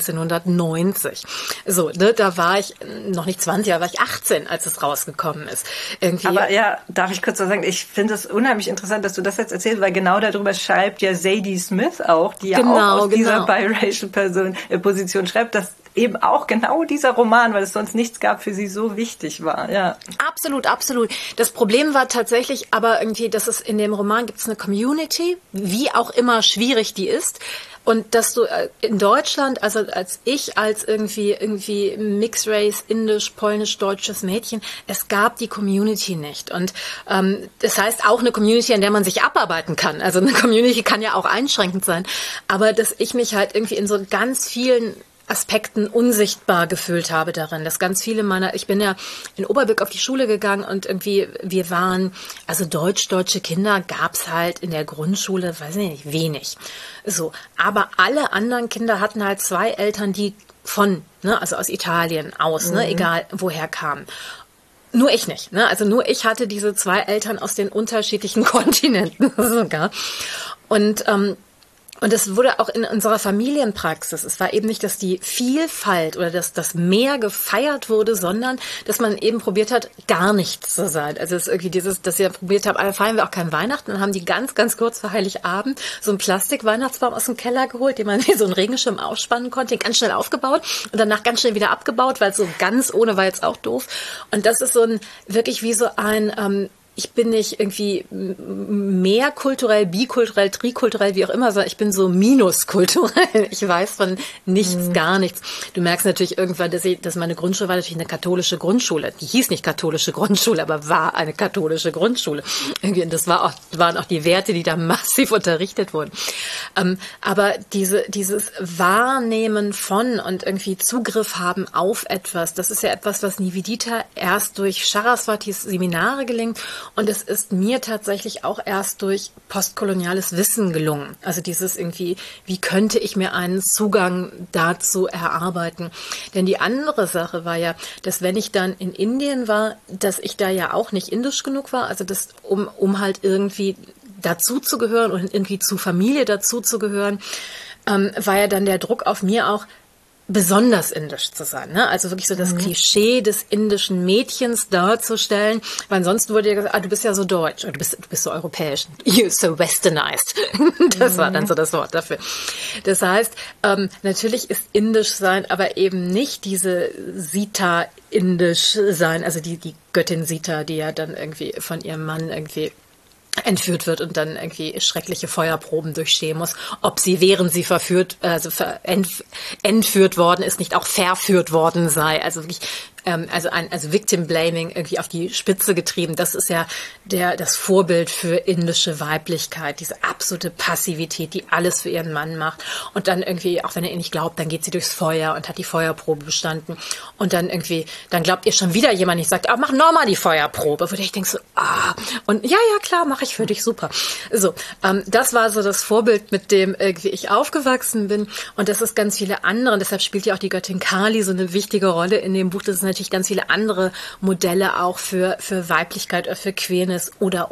1990. So, ne, da war ich noch nicht 20, da war ich 18, als es rausgekommen ist. Irgendwie. Aber ja, darf ich kurz noch sagen, ich finde es unheimlich interessant, dass du das jetzt erzählst, weil genau darüber schreibt ja Zadie Smith auch, die ja auch aus dieser biracial Position schreibt, dass eben auch genau dieser Roman, weil es sonst nichts gab, für sie so wichtig war. Ja. Absolut, absolut. Das Problem war tatsächlich aber irgendwie, dass es in dem Roman gibt es eine Community, wie auch immer schwierig die ist. Und dass du in Deutschland, also als irgendwie Mixed Race, indisch, polnisch, deutsches Mädchen, es gab die Community nicht. Und das heißt auch eine Community, an der man sich abarbeiten kann. Also eine Community kann ja auch einschränkend sein. Aber dass ich mich halt irgendwie in so ganz vielen Aspekten unsichtbar gefühlt habe darin, dass ganz viele ich bin ja in Oberbilk auf die Schule gegangen und irgendwie wir waren, also deutsche Kinder gab's halt in der Grundschule, weiß ich nicht, wenig. So, aber alle anderen Kinder hatten halt zwei Eltern, die also aus Italien aus, ne, egal woher kamen. Nur ich nicht, ne? Also nur ich hatte diese zwei Eltern aus den unterschiedlichen Kontinenten sogar. Und es wurde auch in unserer Familienpraxis, es war eben nicht, dass die Vielfalt oder dass das mehr gefeiert wurde, sondern dass man eben probiert hat, gar nichts zu sein. Also es ist irgendwie dass wir probiert haben, feiern wir auch kein Weihnachten, dann haben die ganz, ganz kurz vor Heiligabend so einen Plastik-Weihnachtsbaum aus dem Keller geholt, den man wie so einen Regenschirm aufspannen konnte, den ganz schnell aufgebaut und danach ganz schnell wieder abgebaut, weil so ganz ohne war jetzt auch doof. Und das ist wirklich wie so ein, ich bin nicht irgendwie mehr kulturell, bikulturell, trikulturell, wie auch immer, sondern ich bin so minuskulturell. Ich weiß von nichts, gar nichts. Du merkst natürlich irgendwann, dass meine Grundschule war natürlich eine katholische Grundschule. Die hieß nicht katholische Grundschule, aber war eine katholische Grundschule. Irgendwie, und das waren auch die Werte, die da massiv unterrichtet wurden. Aber dieses Wahrnehmen von und irgendwie Zugriff haben auf etwas, das ist ja etwas, was Nivedita erst durch Saraswatis Seminare gelingt. Und es ist mir tatsächlich auch erst durch postkoloniales Wissen gelungen. Also dieses irgendwie, wie könnte ich mir einen Zugang dazu erarbeiten? Denn die andere Sache war ja, dass wenn ich dann in Indien war, dass ich da ja auch nicht indisch genug war. Also das, um halt irgendwie dazu zu gehören und irgendwie zu Familie dazu zu gehören, war ja dann der Druck auf mir auch, besonders indisch zu sein, ne? Also wirklich so das Klischee des indischen Mädchens darzustellen, weil ansonsten wurde ja gesagt, du bist ja so deutsch, oder du bist so europäisch, you're so westernized. Das war dann so das Wort dafür. Das heißt, natürlich ist indisch sein, aber eben nicht diese Sita indisch sein, also die Göttin Sita, die ja dann irgendwie von ihrem Mann irgendwie entführt wird und dann irgendwie schreckliche Feuerproben durchstehen muss, ob sie, während sie entführt worden ist, nicht auch verführt worden sei. Also wirklich, also Victim Blaming irgendwie auf die Spitze getrieben. Das ist ja das Vorbild für indische Weiblichkeit, diese absolute Passivität, die alles für ihren Mann macht. Und dann irgendwie, auch wenn er ihr nicht glaubt, dann geht sie durchs Feuer und hat die Feuerprobe bestanden. Und dann glaubt ihr schon wieder jemand nicht, sagt, mach nochmal die Feuerprobe. Wo ich denke so, und ja, klar, mache ich für dich, super. So, das war so das Vorbild, mit dem irgendwie ich aufgewachsen bin. Und das ist ganz viele andere. Und deshalb spielt ja auch die Göttin Kali so eine wichtige Rolle in dem Buch. Das ist natürlich ganz viele andere Modelle auch für Weiblichkeit oder für Queerness oder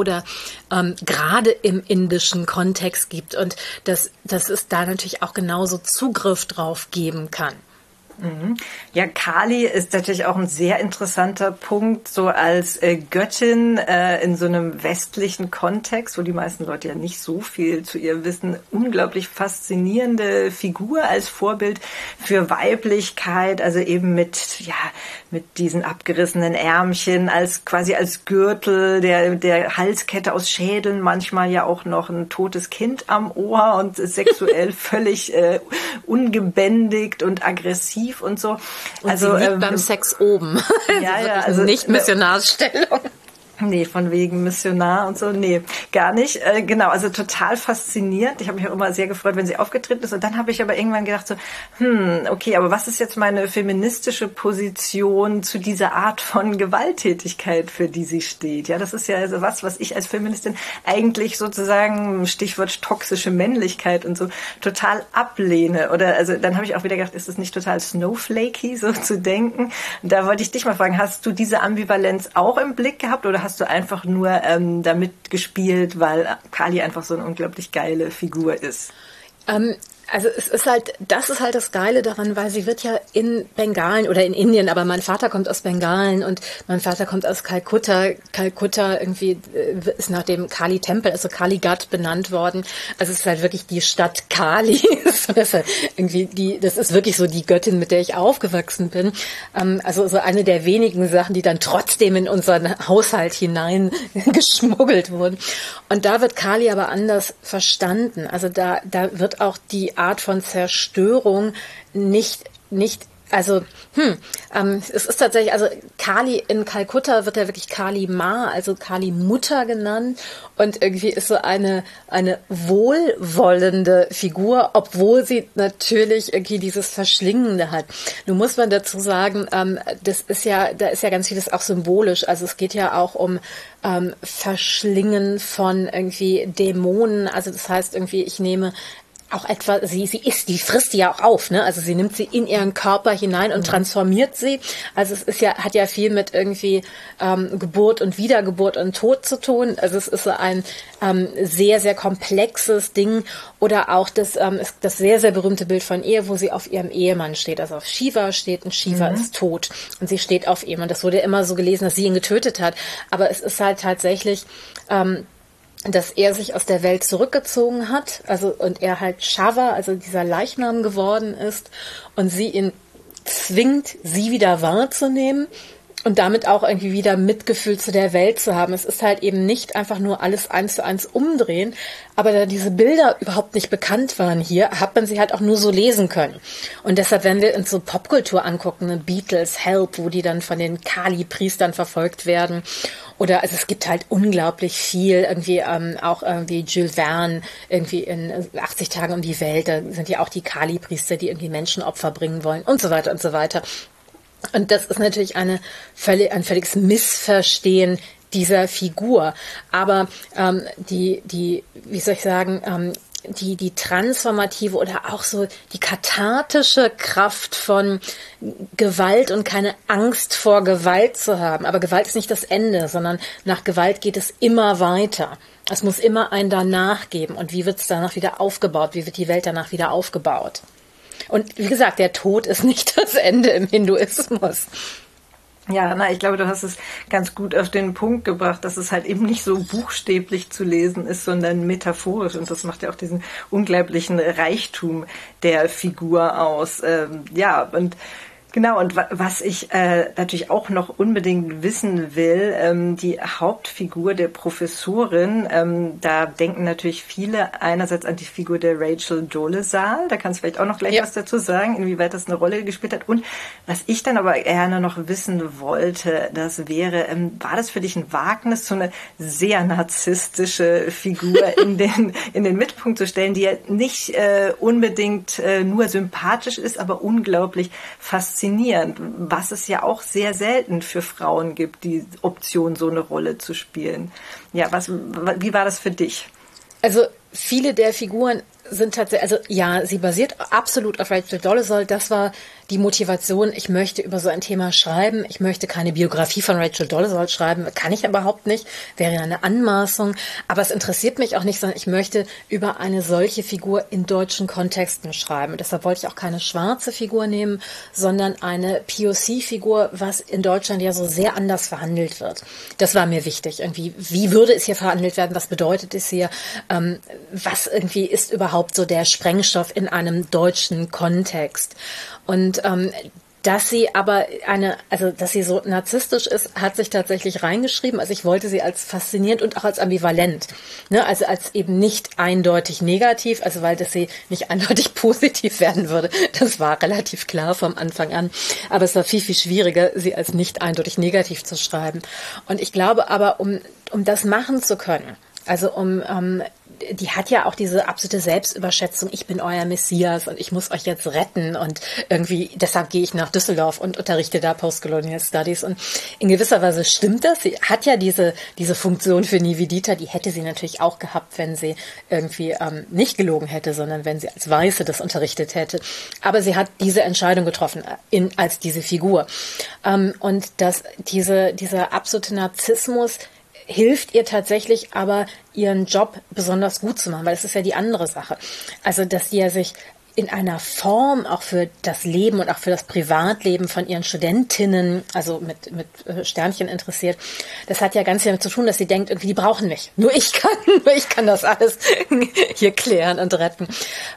gerade im indischen Kontext gibt und dass es da natürlich auch genauso Zugriff drauf geben kann. Ja, Kali ist natürlich auch ein sehr interessanter Punkt, so als Göttin in so einem westlichen Kontext, wo die meisten Leute ja nicht so viel zu ihr wissen. Unglaublich faszinierende Figur als Vorbild für Weiblichkeit, also eben mit diesen abgerissenen Ärmchen, quasi als Gürtel, der Halskette aus Schädeln, manchmal ja auch noch ein totes Kind am Ohr und sexuell völlig ungebändigt und aggressiv und so. Und also sie liegt beim Sex oben. Ja, also nicht Missionarsstellung. Nee, von wegen Missionar und so. Nee, gar nicht. Genau, also total faszinierend. Ich habe mich auch immer sehr gefreut, wenn sie aufgetreten ist. Und dann habe ich aber irgendwann gedacht so, okay, aber was ist jetzt meine feministische Position zu dieser Art von Gewalttätigkeit, für die sie steht? Ja, das ist ja also was ich als Feministin eigentlich sozusagen, Stichwort toxische Männlichkeit und so, total ablehne. Oder also dann habe ich auch wieder gedacht, ist es nicht total snowflakey, so zu denken? Und da wollte ich dich mal fragen, hast du diese Ambivalenz auch im Blick gehabt oder hast du einfach nur damit gespielt, weil Kali einfach so eine unglaublich geile Figur ist? Also das ist halt das Geile daran, weil sie wird ja in Bengalen oder in Indien, aber mein Vater kommt aus Bengalen und mein Vater kommt aus Kalkutta. Kalkutta irgendwie ist nach dem Kali-Tempel, also Kalighat benannt worden. Also es ist halt wirklich die Stadt Kali. Das ist wirklich so die Göttin, mit der ich aufgewachsen bin. Also so eine der wenigen Sachen, die dann trotzdem in unseren Haushalt hinein geschmuggelt wurden. Und da wird Kali aber anders verstanden. Also da wird auch die Art von Zerstörung es ist tatsächlich, also Kali in Kalkutta wird ja wirklich Kali Ma, also Kali Mutter genannt und irgendwie ist so eine wohlwollende Figur, obwohl sie natürlich irgendwie dieses Verschlingende hat. Nun muss man dazu sagen, da ist ja ganz vieles auch symbolisch, also es geht ja auch um Verschlingen von irgendwie Dämonen, also das heißt irgendwie, ich nehme auch etwa, sie frisst sie ja auch auf, ne? Also sie nimmt sie in ihren Körper hinein und transformiert sie. Also es ist hat ja viel mit irgendwie Geburt und Wiedergeburt und Tod zu tun. Also es ist so ein sehr, sehr komplexes Ding. Oder auch das sehr, sehr berühmte Bild von ihr, wo sie auf ihrem Ehemann steht. Also auf Shiva steht und Shiva ist tot. Und sie steht auf ihm. Und das wurde immer so gelesen, dass sie ihn getötet hat. Aber es ist halt tatsächlich dass er sich aus der Welt zurückgezogen hat, und er halt Shava, also dieser Leichnam geworden ist und sie ihn zwingt, sie wieder wahrzunehmen und damit auch irgendwie wieder Mitgefühl zu der Welt zu haben. Es ist halt eben nicht einfach nur alles 1:1 umdrehen, aber da diese Bilder überhaupt nicht bekannt waren hier, hat man sie halt auch nur so lesen können. Und deshalb, wenn wir uns so Popkultur angucken, ne, Beatles, Help, wo die dann von den Kali-Priestern verfolgt werden, oder also es gibt halt unglaublich viel, irgendwie auch irgendwie Jules Verne, irgendwie in 80 Tagen um die Welt, da sind ja auch die Kali-Priester, die irgendwie Menschenopfer bringen wollen und so weiter und so weiter. Und das ist natürlich ein völliges Missverstehen dieser Figur. Aber wie soll ich sagen, die transformative oder auch so die kathartische Kraft von Gewalt und keine Angst vor Gewalt zu haben. Aber Gewalt ist nicht das Ende, sondern nach Gewalt geht es immer weiter. Es muss immer ein Danach geben. Und wie wird es danach wieder aufgebaut? Wie wird die Welt danach wieder aufgebaut? Und wie gesagt, der Tod ist nicht das Ende im Hinduismus. Ja, ich glaube, du hast es ganz gut auf den Punkt gebracht, dass es halt eben nicht so buchstäblich zu lesen ist, sondern metaphorisch. Und das macht ja auch diesen unglaublichen Reichtum der Figur aus. Genau, und was ich natürlich auch noch unbedingt wissen will, die Hauptfigur der Professorin, da denken natürlich viele einerseits an die Figur der Rachel Dolezal, da kannst du vielleicht auch noch gleich was dazu sagen, inwieweit das eine Rolle gespielt hat. Und was ich dann aber gerne noch wissen wollte, das wäre, war das für dich ein Wagnis, so eine sehr narzisstische Figur in den Mittelpunkt zu stellen, die ja nicht unbedingt nur sympathisch ist, aber unglaublich faszinierend, was es ja auch sehr selten für Frauen gibt, die Option, so eine Rolle zu spielen. Ja, wie war das für dich? Also viele der Figuren sind tatsächlich, also ja, sie basiert absolut auf Rachel Dolezal. Das war die Motivation. Ich möchte über so ein Thema schreiben. Ich möchte keine Biografie von Rachel Dolezal schreiben. Kann ich überhaupt nicht. Wäre ja eine Anmaßung. Aber es interessiert mich auch nicht, sondern ich möchte über eine solche Figur in deutschen Kontexten schreiben. Und deshalb wollte ich auch keine schwarze Figur nehmen, sondern eine POC-Figur, was in Deutschland ja so sehr anders verhandelt wird. Das war mir wichtig. Irgendwie, wie würde es hier verhandelt werden? Was bedeutet es hier? Was irgendwie ist überhaupt so der Sprengstoff in einem deutschen Kontext? Und dass sie aber dass sie so narzisstisch ist, hat sich tatsächlich reingeschrieben. Also ich wollte sie als faszinierend und auch als ambivalent, ne? Also als eben nicht eindeutig negativ, also weil das sie nicht eindeutig positiv werden würde. Das war relativ klar vom Anfang an. Aber es war viel, viel schwieriger, sie als nicht eindeutig negativ zu schreiben. Und ich glaube aber, um das machen zu können, also die hat ja auch diese absolute Selbstüberschätzung, ich bin euer Messias und ich muss euch jetzt retten und irgendwie, deshalb gehe ich nach Düsseldorf und unterrichte da Postcolonial Studies und in gewisser Weise stimmt das. Sie hat ja diese Funktion für Nivedita, die hätte sie natürlich auch gehabt, wenn sie irgendwie nicht gelogen hätte, sondern wenn sie als Weiße das unterrichtet hätte. Aber sie hat diese Entscheidung getroffen als diese Figur. Und dass dieser absolute Narzissmus hilft ihr tatsächlich aber, ihren Job besonders gut zu machen, weil das ist ja die andere Sache. Also, dass sie ja sich in einer Form auch für das Leben und auch für das Privatleben von ihren Studentinnen, also mit Sternchen interessiert, das hat ja ganz viel damit zu tun, dass sie denkt, irgendwie, die brauchen mich. Nur ich kann das alles hier klären und retten.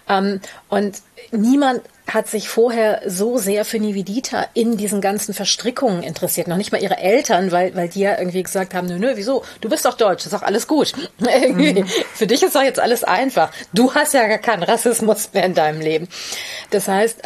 Und niemand hat sich vorher so sehr für Nivedita in diesen ganzen Verstrickungen interessiert. Noch nicht mal ihre Eltern, weil die ja irgendwie gesagt haben, nö, wieso? Du bist doch deutsch, ist doch alles gut. Für dich ist doch jetzt alles einfach. Du hast ja gar keinen Rassismus mehr in deinem Leben. Das heißt,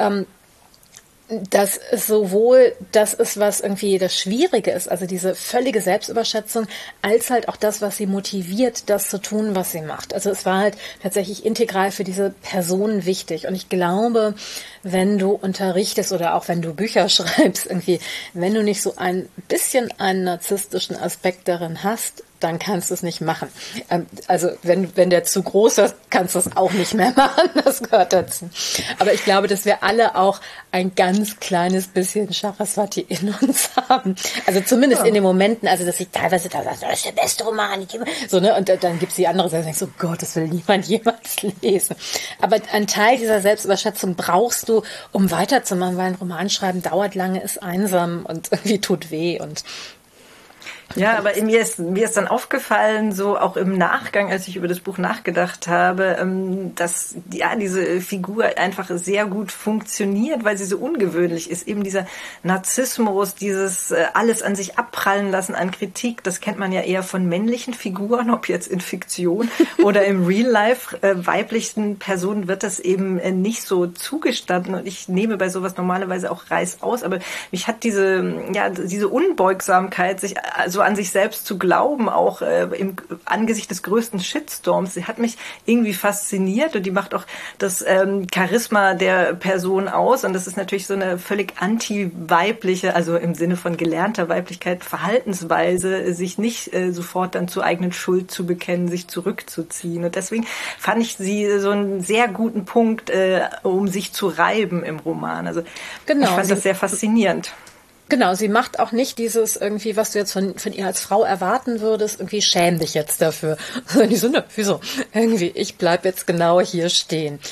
dass es sowohl das ist, was irgendwie das Schwierige ist, also diese völlige Selbstüberschätzung, als halt auch das, was sie motiviert, das zu tun, was sie macht. Also es war halt tatsächlich integral für diese Person wichtig. Und ich glaube, wenn du unterrichtest oder auch wenn du Bücher schreibst, irgendwie, wenn du nicht so ein bisschen einen narzisstischen Aspekt darin hast, dann kannst du es nicht machen. Also wenn der zu groß ist, kannst du es auch nicht mehr machen. Das gehört dazu. Aber ich glaube, dass wir alle auch ein ganz kleines bisschen Saraswati in uns haben. Also zumindest in den Momenten, also dass ich teilweise da sage, das ist der beste Roman. So, ne? Und dann gibt es die andere Seite, die denkt so, Gott, das will niemand jemals lesen. Aber ein Teil dieser Selbstüberschätzung brauchst du, um weiterzumachen, weil ein Romanschreiben dauert lange, ist einsam und irgendwie tut weh und ja, aber mir ist dann aufgefallen, so auch im Nachgang, als ich über das Buch nachgedacht habe, dass diese Figur einfach sehr gut funktioniert, weil sie so ungewöhnlich ist. Eben dieser Narzissmus, dieses alles an sich abprallen lassen an Kritik, das kennt man ja eher von männlichen Figuren, ob jetzt in Fiktion oder im Real Life. Weiblichen Personen wird das eben nicht so zugestanden und ich nehme bei sowas normalerweise auch Reiß aus, aber mich hat diese Unbeugsamkeit, sich so an sich selbst zu glauben, auch im Angesicht des größten Shitstorms. Sie hat mich irgendwie fasziniert und die macht auch das Charisma der Person aus. Und das ist natürlich so eine völlig anti-weibliche, also im Sinne von gelernter Weiblichkeit, Verhaltensweise, sich nicht sofort dann zur eigenen Schuld zu bekennen, sich zurückzuziehen. Und deswegen fand ich sie so einen sehr guten Punkt, um sich zu reiben im Roman. Also genau, ich fand das sehr faszinierend. Genau, sie macht auch nicht dieses irgendwie, was du jetzt von ihr als Frau erwarten würdest, irgendwie schäm dich jetzt dafür. Die so, ne, wieso? Irgendwie, ich bleib jetzt genau hier stehen.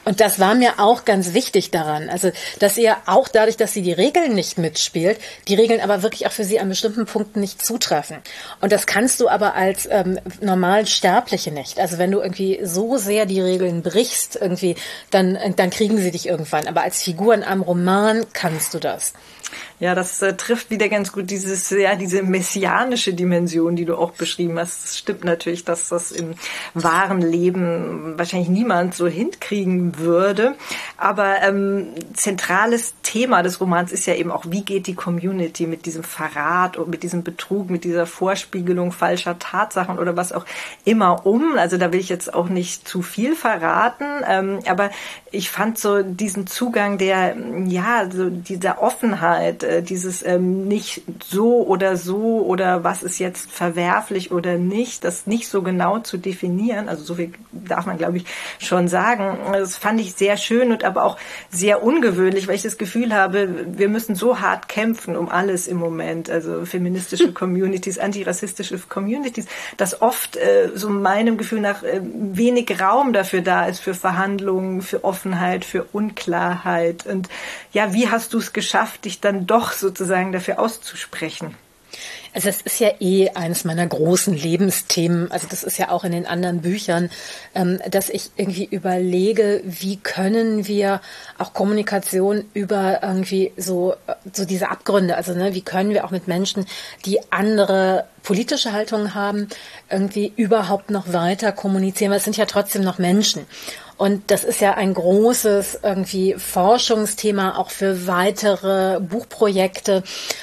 Und das war mir auch ganz wichtig daran. Also, dass ihr auch dadurch, dass sie die Regeln nicht mitspielt, die Regeln aber wirklich auch für sie an bestimmten Punkten nicht zutreffen. Und das kannst du aber als normal Sterbliche nicht. Also wenn du irgendwie so sehr die Regeln brichst, irgendwie, dann kriegen sie dich irgendwann. Aber als Figur in einem Roman kannst du das. Ja, das trifft wieder ganz gut diese messianische Dimension, die du auch beschrieben hast. Es stimmt natürlich, dass das im wahren Leben wahrscheinlich niemand so hinkriegen würde. Aber zentrales Thema des Romans ist ja eben auch, wie geht die Community mit diesem Verrat und mit diesem Betrug, mit dieser Vorspiegelung falscher Tatsachen oder was auch immer um. Also da will ich jetzt auch nicht zu viel verraten. Aber ich fand so diesen Zugang so dieser Offenheit, dieses nicht so oder was ist jetzt verwerflich oder nicht, das nicht so genau zu definieren, also so viel darf man, glaube ich, schon sagen. Das fand ich sehr schön und aber auch sehr ungewöhnlich, weil ich das Gefühl habe, wir müssen so hart kämpfen um alles im Moment, also feministische Communities, antirassistische Communities, dass oft so meinem Gefühl nach wenig Raum dafür da ist, für Verhandlungen, für Offenheit, für Unklarheit. Und ja, wie hast du es geschafft, dich dann doch sozusagen dafür auszusprechen? Also es ist ja eines meiner großen Lebensthemen, also das ist ja auch in den anderen Büchern, dass ich irgendwie überlege, wie können wir auch Kommunikation über irgendwie so diese Abgründe, also wie können wir auch mit Menschen, die andere politische Haltungen haben, irgendwie überhaupt noch weiter kommunizieren, weil es sind ja trotzdem noch Menschen. Und das ist ja ein großes irgendwie Forschungsthema auch für weitere Buchprojekte.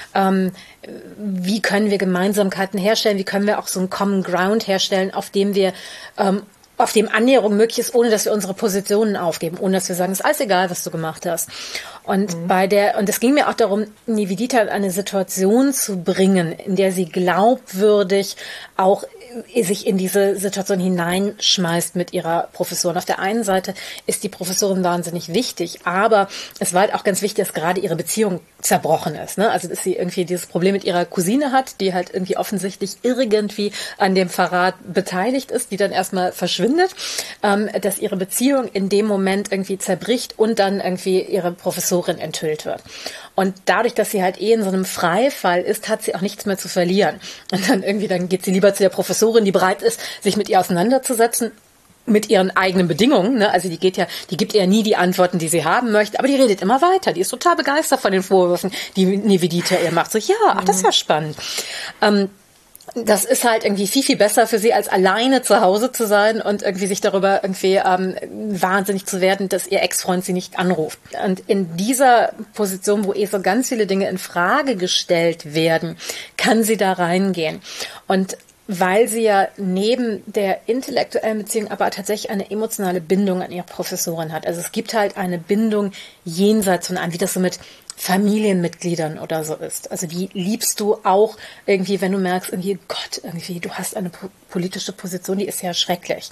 Wie können wir Gemeinsamkeiten herstellen? Wie können wir auch so einen Common Ground herstellen, auf dem Annäherung möglich ist, ohne dass wir unsere Positionen aufgeben, ohne dass wir sagen, es ist alles egal, was du gemacht hast. Und und es ging mir auch darum, Nivedita in eine Situation zu bringen, in der sie glaubwürdig auch sich in diese Situation hineinschmeißt mit ihrer Professorin. Auf der einen Seite ist die Professorin wahnsinnig wichtig, aber es war halt auch ganz wichtig, dass gerade ihre Beziehung zerbrochen ist. Ne? Also, dass sie irgendwie dieses Problem mit ihrer Cousine hat, die halt irgendwie offensichtlich irgendwie an dem Verrat beteiligt ist, die dann erstmal verschwindet, dass ihre Beziehung in dem Moment irgendwie zerbricht und dann irgendwie ihre Professorin enthüllt wird. Und dadurch, dass sie halt in so einem Freifall ist, hat sie auch nichts mehr zu verlieren. Und dann geht sie lieber zu der Professorin, die bereit ist, sich mit ihr auseinanderzusetzen, mit ihren eigenen Bedingungen. Ne? Also die gibt ihr nie die Antworten, die sie haben möchte, aber die redet immer weiter. Die ist total begeistert von den Vorwürfen, die Nivedita ihr macht. So, das ist ja spannend. Das ist halt irgendwie viel, viel besser für sie, als alleine zu Hause zu sein und irgendwie sich darüber irgendwie wahnsinnig zu werden, dass ihr Ex-Freund sie nicht anruft. Und in dieser Position, wo so ganz viele Dinge in Frage gestellt werden, kann sie da reingehen. Und weil sie ja neben der intellektuellen Beziehung aber tatsächlich eine emotionale Bindung an ihre Professorin hat. Also es gibt halt eine Bindung jenseits von einem, wie das so mit Familienmitgliedern oder so ist. Also die liebst du auch irgendwie, wenn du merkst, irgendwie, Gott, irgendwie, du hast eine politische Position, die ist ja schrecklich.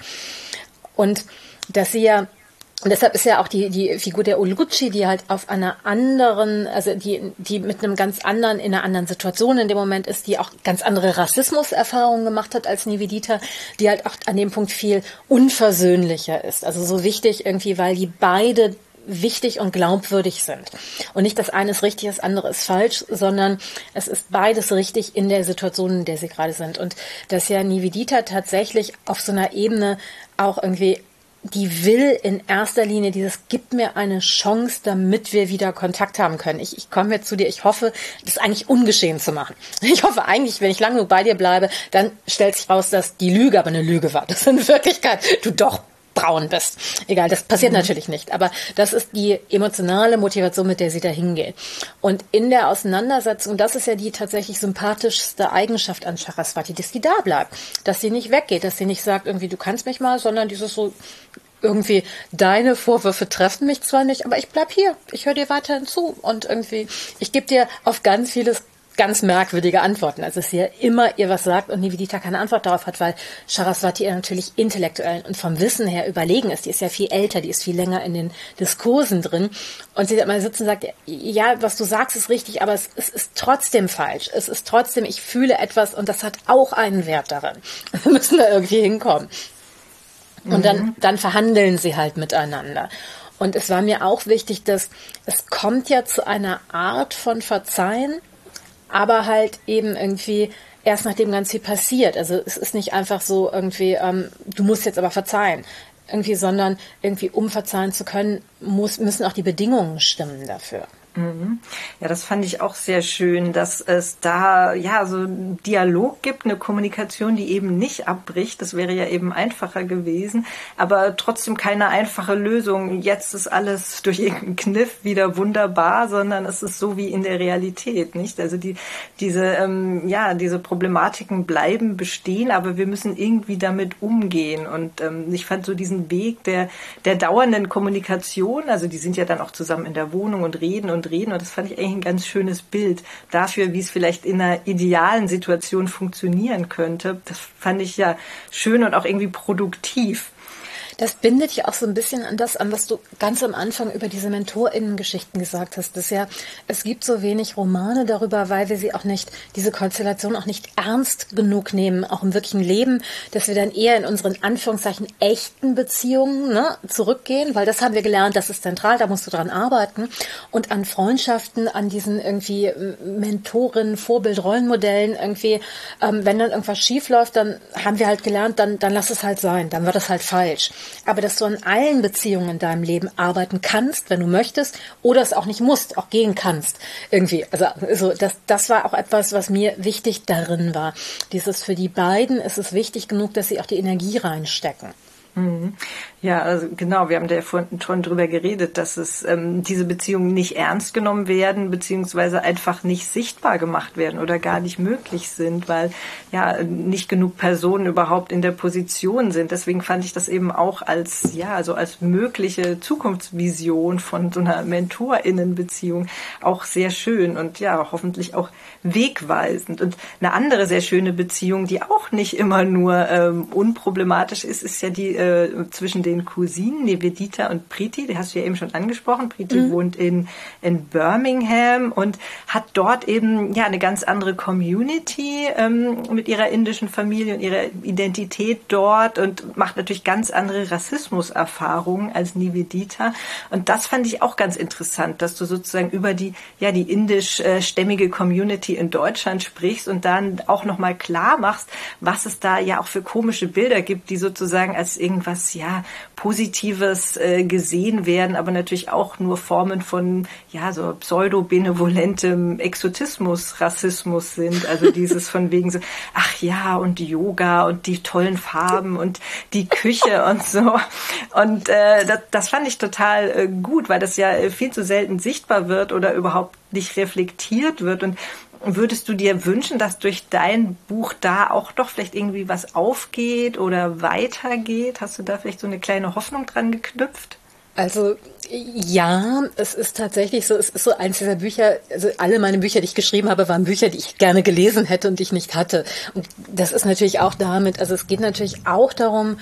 Und dass sie ja, und deshalb ist ja auch die Figur der Olucci, die halt auf einer anderen, also die mit einem ganz anderen, in einer anderen Situation in dem Moment ist, die auch ganz andere Rassismuserfahrungen gemacht hat als Nivedita, die halt auch an dem Punkt viel unversöhnlicher ist. Also so wichtig irgendwie, weil die beide wichtig und glaubwürdig sind. Und nicht das eine ist richtig, das andere ist falsch, sondern es ist beides richtig in der Situation, in der sie gerade sind. Und dass ja Nivedita tatsächlich auf so einer Ebene auch irgendwie, die will in erster Linie gib mir eine Chance, damit wir wieder Kontakt haben können. Ich komme jetzt zu dir, ich hoffe, das eigentlich ungeschehen zu machen. Ich hoffe eigentlich, wenn ich lange genug bei dir bleibe, dann stellt sich raus, dass die Lüge aber eine Lüge war. Dass in Wirklichkeit du doch braun bist. Egal, das passiert natürlich nicht. Aber das ist die emotionale Motivation, mit der sie da hingeht. Und in der Auseinandersetzung, das ist ja die tatsächlich sympathischste Eigenschaft an Saraswati, dass sie da bleibt. Dass sie nicht weggeht, dass sie nicht sagt, irgendwie, du kannst mich mal, sondern dieses so, irgendwie, deine Vorwürfe treffen mich zwar nicht, aber ich bleib hier. Ich höre dir weiterhin zu. Und irgendwie, ich gebe dir auf ganz vieles ganz merkwürdige Antworten. Also dass sie ja immer ihr was sagt und Nivedita keine Antwort darauf hat, weil Saraswati ihr natürlich intellektuell und vom Wissen her überlegen ist. Die ist ja viel älter, die ist viel länger in den Diskursen drin. Und sie mal sitzt und sagt, ja, was du sagst, ist richtig, aber es ist trotzdem falsch. Es ist trotzdem, ich fühle etwas und das hat auch einen Wert darin. Wir müssen da irgendwie hinkommen. Und dann verhandeln sie halt miteinander. Und es war mir auch wichtig, dass es kommt ja zu einer Art von Verzeihen, aber halt eben irgendwie erst nachdem ganz viel passiert. Also es ist nicht einfach so irgendwie, du musst jetzt aber verzeihen, irgendwie, sondern irgendwie, um verzeihen zu können, müssen auch die Bedingungen stimmen dafür. Ja, das fand ich auch sehr schön, dass es da ja so einen Dialog gibt, eine Kommunikation, die eben nicht abbricht. Das wäre ja eben einfacher gewesen, aber trotzdem keine einfache Lösung. Jetzt ist alles durch irgendeinen Kniff wieder wunderbar, sondern es ist so wie in der Realität, nicht? Also diese Problematiken bleiben bestehen, aber wir müssen irgendwie damit umgehen. Und ich fand so diesen Weg der dauernden Kommunikation, also die sind ja dann auch zusammen in der Wohnung und reden. Und das fand ich eigentlich ein ganz schönes Bild dafür, wie es vielleicht in einer idealen Situation funktionieren könnte. Das fand ich ja schön und auch irgendwie produktiv. Das bindet ja auch so ein bisschen an das an, was du ganz am Anfang über diese MentorInnen-Geschichten gesagt hast. Das ja, es gibt so wenig Romane darüber, weil wir sie auch nicht, diese Konstellation auch nicht ernst genug nehmen, auch im wirklichen Leben, dass wir dann eher in unseren Anführungszeichen echten Beziehungen zurückgehen, weil das haben wir gelernt, das ist zentral, da musst du dran arbeiten. Und an Freundschaften, an diesen irgendwie Mentorinnen, Vorbild, Rollenmodellen irgendwie, wenn dann irgendwas schief läuft, dann haben wir halt gelernt, dann lass es halt sein, dann wird es halt falsch. Aber dass du an allen Beziehungen in deinem Leben arbeiten kannst, wenn du möchtest, oder es auch nicht musst, auch gehen kannst. Irgendwie. Also das war auch etwas, was mir wichtig darin war. Für die beiden ist es wichtig genug, dass sie auch die Energie reinstecken. Ja, also genau, wir haben da ja vorhin schon drüber geredet, dass es diese Beziehungen nicht ernst genommen werden, beziehungsweise einfach nicht sichtbar gemacht werden oder gar nicht möglich sind, weil ja nicht genug Personen überhaupt in der Position sind. Deswegen fand ich das eben auch als mögliche Zukunftsvision von so einer MentorInnen-Beziehung auch sehr schön und ja, hoffentlich auch wegweisend. Und eine andere sehr schöne Beziehung, die auch nicht immer nur unproblematisch ist ja die zwischen den Cousinen Nivedita und Preeti, die hast du ja eben schon angesprochen. Preeti wohnt in Birmingham und hat dort eben ja eine ganz andere Community mit ihrer indischen Familie und ihrer Identität dort und macht natürlich ganz andere Rassismuserfahrungen als Nivedita. Und das fand ich auch ganz interessant, dass du sozusagen über die indisch-stämmige Community in Deutschland sprichst und dann auch nochmal klar machst, was es da ja auch für komische Bilder gibt, die sozusagen als irgendwas Positives gesehen werden, aber natürlich auch nur Formen von so pseudo-benevolentem Exotismus, Rassismus sind. Also dieses von wegen so, ach ja, und Yoga und die tollen Farben und die Küche und so. Und das fand ich total gut, weil das ja viel zu selten sichtbar wird oder überhaupt nicht reflektiert wird. Und würdest du dir wünschen, dass durch dein Buch da auch doch vielleicht irgendwie was aufgeht oder weitergeht? Hast du da vielleicht so eine kleine Hoffnung dran geknüpft? Also ja, es ist tatsächlich so, es ist so eins dieser Bücher, also alle meine Bücher, die ich geschrieben habe, waren Bücher, die ich gerne gelesen hätte und die ich nicht hatte. Und das ist natürlich auch damit, also es geht natürlich auch darum,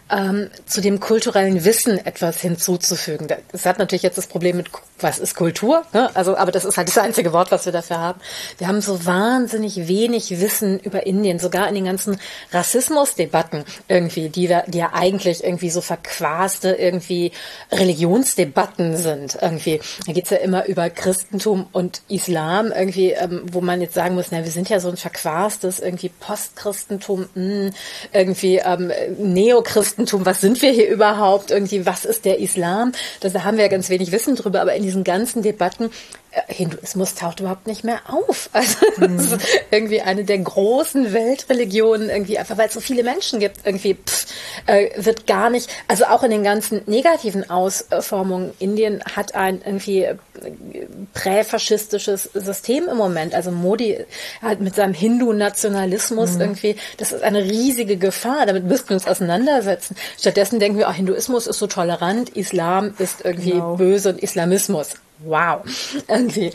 zu dem kulturellen Wissen etwas hinzuzufügen. Es hat natürlich jetzt das Problem mit, was ist Kultur? Ne? Also, aber das ist halt das einzige Wort, was wir dafür haben. Wir haben so wahnsinnig wenig Wissen über Indien, sogar in den ganzen Rassismusdebatten irgendwie, die ja eigentlich irgendwie so verquaste irgendwie Religionsdebatten sind. Irgendwie, da geht's ja immer über Christentum und Islam irgendwie, wo man jetzt sagen muss, wir sind ja so ein verquastes irgendwie Postchristentum, irgendwie Neochristentum. Was sind wir hier überhaupt? Irgendwie, was ist der Islam? Da haben wir ja ganz wenig Wissen drüber, aber in diesen ganzen Debatten, Hinduismus taucht überhaupt nicht mehr auf. Also das ist irgendwie eine der großen Weltreligionen, irgendwie einfach, weil es so viele Menschen gibt, irgendwie wird gar nicht, also auch in den ganzen negativen Ausformungen, Indien hat ein irgendwie präfaschistisches System im Moment. Also Modi hat mit seinem Hindu-Nationalismus irgendwie, das ist eine riesige Gefahr, damit müssten wir uns auseinandersetzen. Stattdessen denken wir, Hinduismus ist so tolerant, Islam ist irgendwie böse und Islamismus. Wow. Irgendwie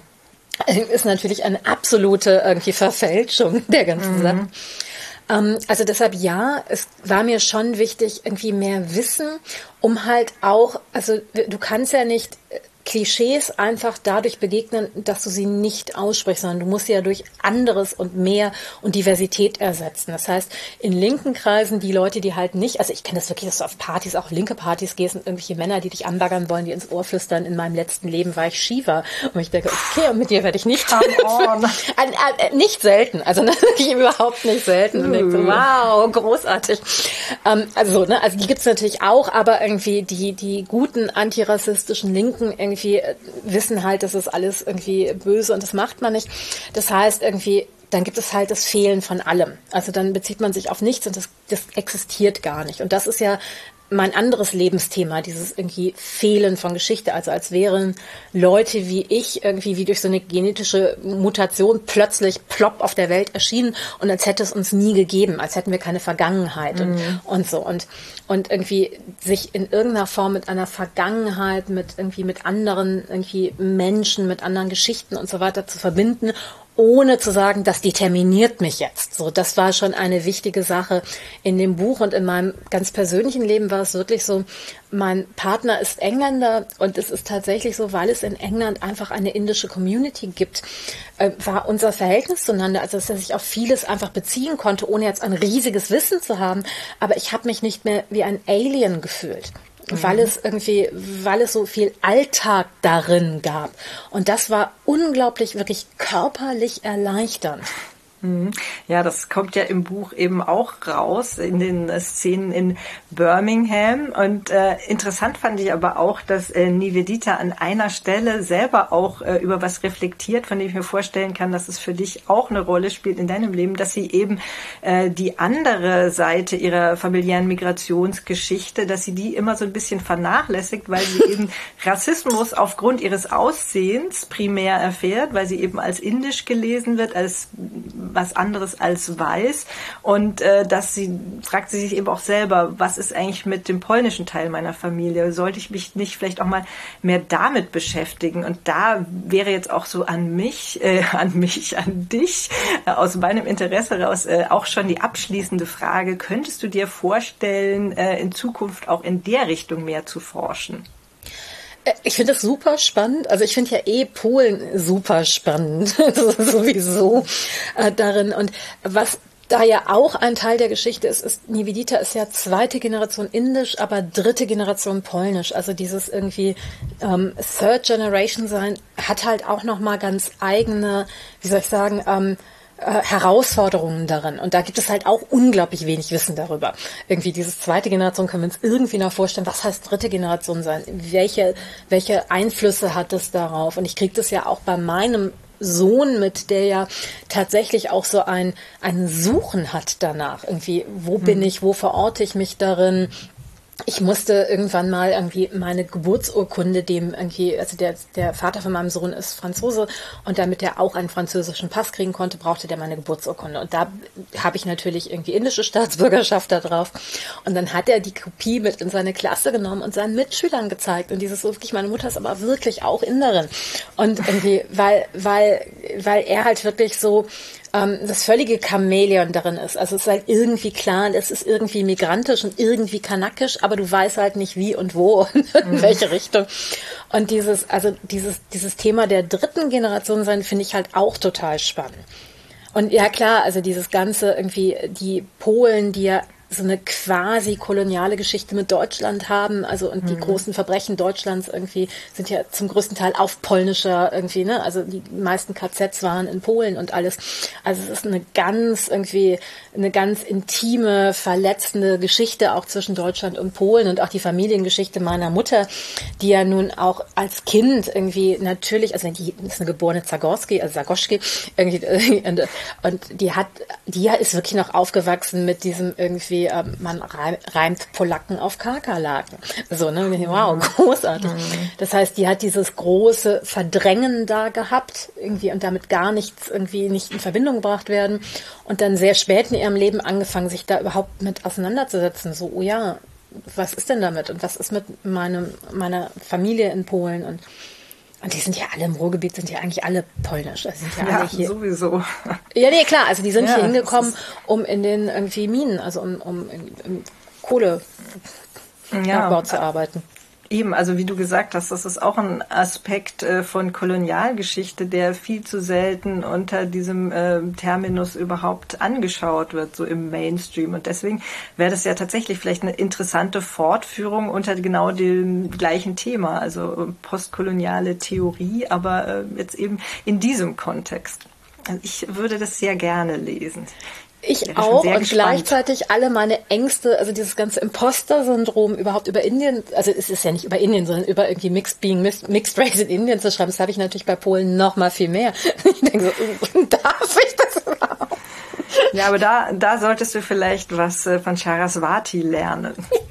ist natürlich eine absolute irgendwie Verfälschung der ganzen Sache. Also deshalb es war mir schon wichtig, irgendwie mehr Wissen, um halt auch, also du kannst ja nicht Klischees einfach dadurch begegnen, dass du sie nicht aussprichst, sondern du musst sie ja durch anderes und mehr und Diversität ersetzen. Das heißt, in linken Kreisen die Leute, die halt nicht, also ich kenne das wirklich, dass du auf Partys, auch linke Partys gehst und irgendwelche Männer, die dich anbaggern wollen, die ins Ohr flüstern, in meinem letzten Leben war ich Shiva. Und ich denke, okay, und mit dir werde ich nicht. Nicht selten, also wirklich überhaupt nicht selten. Und denke so, wow, großartig. Also die gibt's natürlich auch, aber irgendwie die guten antirassistischen Linken irgendwie wissen halt, das ist alles irgendwie böse und das macht man nicht. Das heißt irgendwie, dann gibt es halt das Fehlen von allem. Also dann bezieht man sich auf nichts und das existiert gar nicht. Und das ist ja mein anderes Lebensthema, dieses irgendwie Fehlen von Geschichte. Also als wären Leute wie ich irgendwie wie durch so eine genetische Mutation plötzlich plopp auf der Welt erschienen und als hätte es uns nie gegeben, als hätten wir keine Vergangenheit und so. Und irgendwie sich in irgendeiner Form mit einer Vergangenheit, mit anderen irgendwie Menschen, mit anderen Geschichten und so weiter zu verbinden, ohne zu sagen, das determiniert mich jetzt. So, das war schon eine wichtige Sache in dem Buch und in meinem ganz persönlichen Leben war es wirklich so, mein Partner ist Engländer und es ist tatsächlich so, weil es in England einfach eine indische Community gibt, war unser Verhältnis zueinander, also dass er sich auf vieles einfach beziehen konnte, ohne jetzt ein riesiges Wissen zu haben, aber ich habe mich nicht mehr wie ein Alien gefühlt. Weil es so viel Alltag darin gab. Und das war unglaublich, wirklich körperlich erleichternd. Ja, das kommt ja im Buch eben auch raus, in den Szenen in Birmingham. Und interessant fand ich aber auch, dass Nivedita an einer Stelle selber auch über was reflektiert, von dem ich mir vorstellen kann, dass es für dich auch eine Rolle spielt in deinem Leben, dass sie eben die andere Seite ihrer familiären Migrationsgeschichte, dass sie die immer so ein bisschen vernachlässigt, weil sie eben Rassismus aufgrund ihres Aussehens primär erfährt, weil sie eben als indisch gelesen wird, als was anderes als weiß und fragt sie sich eben auch selber, was ist eigentlich mit dem polnischen Teil meiner Familie? Sollte ich mich nicht vielleicht auch mal mehr damit beschäftigen? Und da wäre jetzt auch so an dich, aus meinem Interesse raus auch schon die abschließende Frage, könntest du dir vorstellen, in Zukunft auch in der Richtung mehr zu forschen? Ich finde das super spannend. Also ich finde ja Polen super spannend, sowieso darin. Und was da ja auch ein Teil der Geschichte ist, Nivedita ist ja 2. Generation indisch, aber 3. Generation polnisch. Also dieses irgendwie Third Generation sein hat halt auch nochmal ganz eigene, wie soll ich sagen, Herausforderungen darin. Und da gibt es halt auch unglaublich wenig Wissen darüber. Irgendwie dieses 2. Generation können wir uns irgendwie noch vorstellen, was heißt 3. Generation sein? Welche Einflüsse hat es darauf? Und ich kriege das ja auch bei meinem Sohn mit, der ja tatsächlich auch so ein Suchen hat danach. Irgendwie, wo bin ich, wo verorte ich mich darin? Ich musste irgendwann mal irgendwie meine Geburtsurkunde also der Vater von meinem Sohn ist Franzose und damit er auch einen französischen Pass kriegen konnte, brauchte der meine Geburtsurkunde. Und da habe ich natürlich irgendwie indische Staatsbürgerschaft da drauf. Und dann hat er die Kopie mit in seine Klasse genommen und seinen Mitschülern gezeigt. Und dieses so wirklich, meine Mutter ist aber wirklich auch Inderin. Und irgendwie, weil er halt wirklich so das völlige Chamäleon darin ist. Also es ist halt irgendwie klar, es ist irgendwie migrantisch und irgendwie kanakisch, aber du weißt halt nicht wie und wo und in welche Richtung. Und dieses Thema der 3. Generation sein, finde ich halt auch total spannend. Und ja klar, also dieses ganze irgendwie, die Polen, die ja so eine quasi koloniale Geschichte mit Deutschland haben, also und die großen Verbrechen Deutschlands irgendwie sind ja zum größten Teil auf polnischer irgendwie, ne, also die meisten KZs waren in Polen und alles. Also es ist eine ganz intime, verletzende Geschichte auch zwischen Deutschland und Polen und auch die Familiengeschichte meiner Mutter, die ja nun auch als Kind irgendwie natürlich, also die ist eine geborene Zagorzki irgendwie und die ist wirklich noch aufgewachsen mit diesem irgendwie man reimt Polacken auf Kakerlaken. So, ne? Wow, großartig. Das heißt, die hat dieses große Verdrängen da gehabt, irgendwie, und damit gar nichts irgendwie nicht in Verbindung gebracht werden. Und dann sehr spät in ihrem Leben angefangen, sich da überhaupt mit auseinanderzusetzen. So, oh ja, was ist denn damit? Und was ist mit meiner Familie in Polen? Und die sind ja alle im Ruhrgebiet, sind ja eigentlich alle polnisch. Also sind ja alle hier. Sowieso. Ja, nee, klar. Also die sind hier hingekommen, um in den irgendwie Minen, also um Kohlebergbau zu arbeiten. Eben, also wie du gesagt hast, das ist auch ein Aspekt von Kolonialgeschichte, der viel zu selten unter diesem Terminus überhaupt angeschaut wird, so im Mainstream. Und deswegen wäre das ja tatsächlich vielleicht eine interessante Fortführung unter genau dem gleichen Thema, also postkoloniale Theorie, aber jetzt eben in diesem Kontext. Also ich würde das sehr gerne lesen. Ich auch und gleichzeitig alle meine Ängste, also dieses ganze Imposter-Syndrom überhaupt über Indien, also es ist ja nicht über Indien, sondern über irgendwie Mixed Race in Indien zu schreiben, das habe ich natürlich bei Polen noch mal viel mehr. Ich denke so, darf ich das überhaupt? Ja, aber da solltest du vielleicht was von Saraswati lernen.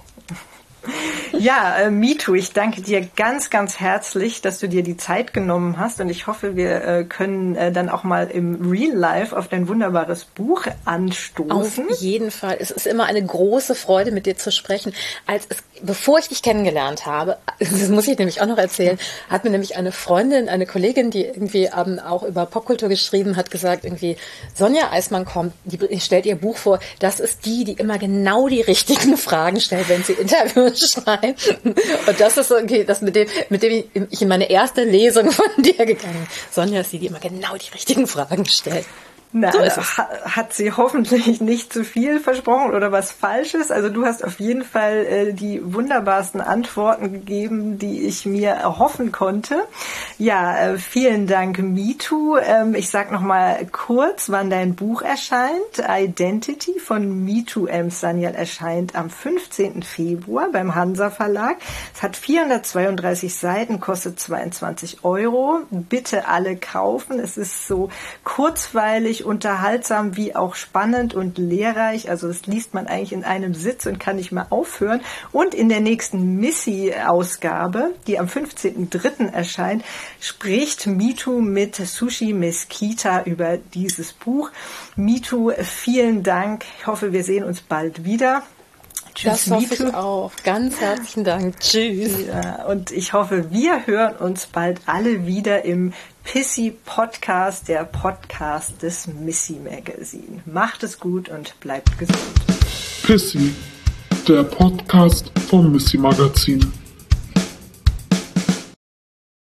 Ja, MeToo, ich danke dir ganz, ganz herzlich, dass du dir die Zeit genommen hast und ich hoffe, wir können dann auch mal im Real Life auf dein wunderbares Buch anstoßen. Auf jeden Fall. Es ist immer eine große Freude, mit dir zu sprechen. Bevor ich dich kennengelernt habe, das muss ich nämlich auch noch erzählen, hat mir nämlich eine Freundin, eine Kollegin, die irgendwie auch über Popkultur geschrieben hat, gesagt, irgendwie, Sonja Eismann kommt, die stellt ihr Buch vor, das ist die immer genau die richtigen Fragen stellt, wenn sie Interviews schreibt. Und das ist okay, das mit dem ich in meine erste Lesung von dir gegangen bin. Sonja ist die immer genau die richtigen Fragen stellt. Na, so hat sie hoffentlich nicht zu viel versprochen oder was Falsches. Also du hast auf jeden Fall die wunderbarsten Antworten gegeben, die ich mir erhoffen konnte. Ja, vielen Dank, MeToo. Ich sag noch mal kurz, wann dein Buch erscheint. Identity von MeToo M. Sanyal erscheint am 15. Februar beim Hansa Verlag. Es hat 432 Seiten, kostet 22 €. Bitte alle kaufen. Es ist so kurzweilig, unterhaltsam wie auch spannend und lehrreich. Also das liest man eigentlich in einem Sitz und kann nicht mehr aufhören. Und in der nächsten Missy-Ausgabe, die am 15.03. erscheint, spricht MeToo mit Sushi Mesquita über dieses Buch. MeToo, vielen Dank. Ich hoffe, wir sehen uns bald wieder. Tschüss, das hoffe ich auch. Ganz herzlichen Dank. Tschüss. Ja, und ich hoffe, wir hören uns bald alle wieder im Pissy Podcast, der Podcast des Missy Magazine. Macht es gut und bleibt gesund. Pissy, der Podcast vom Missy Magazine.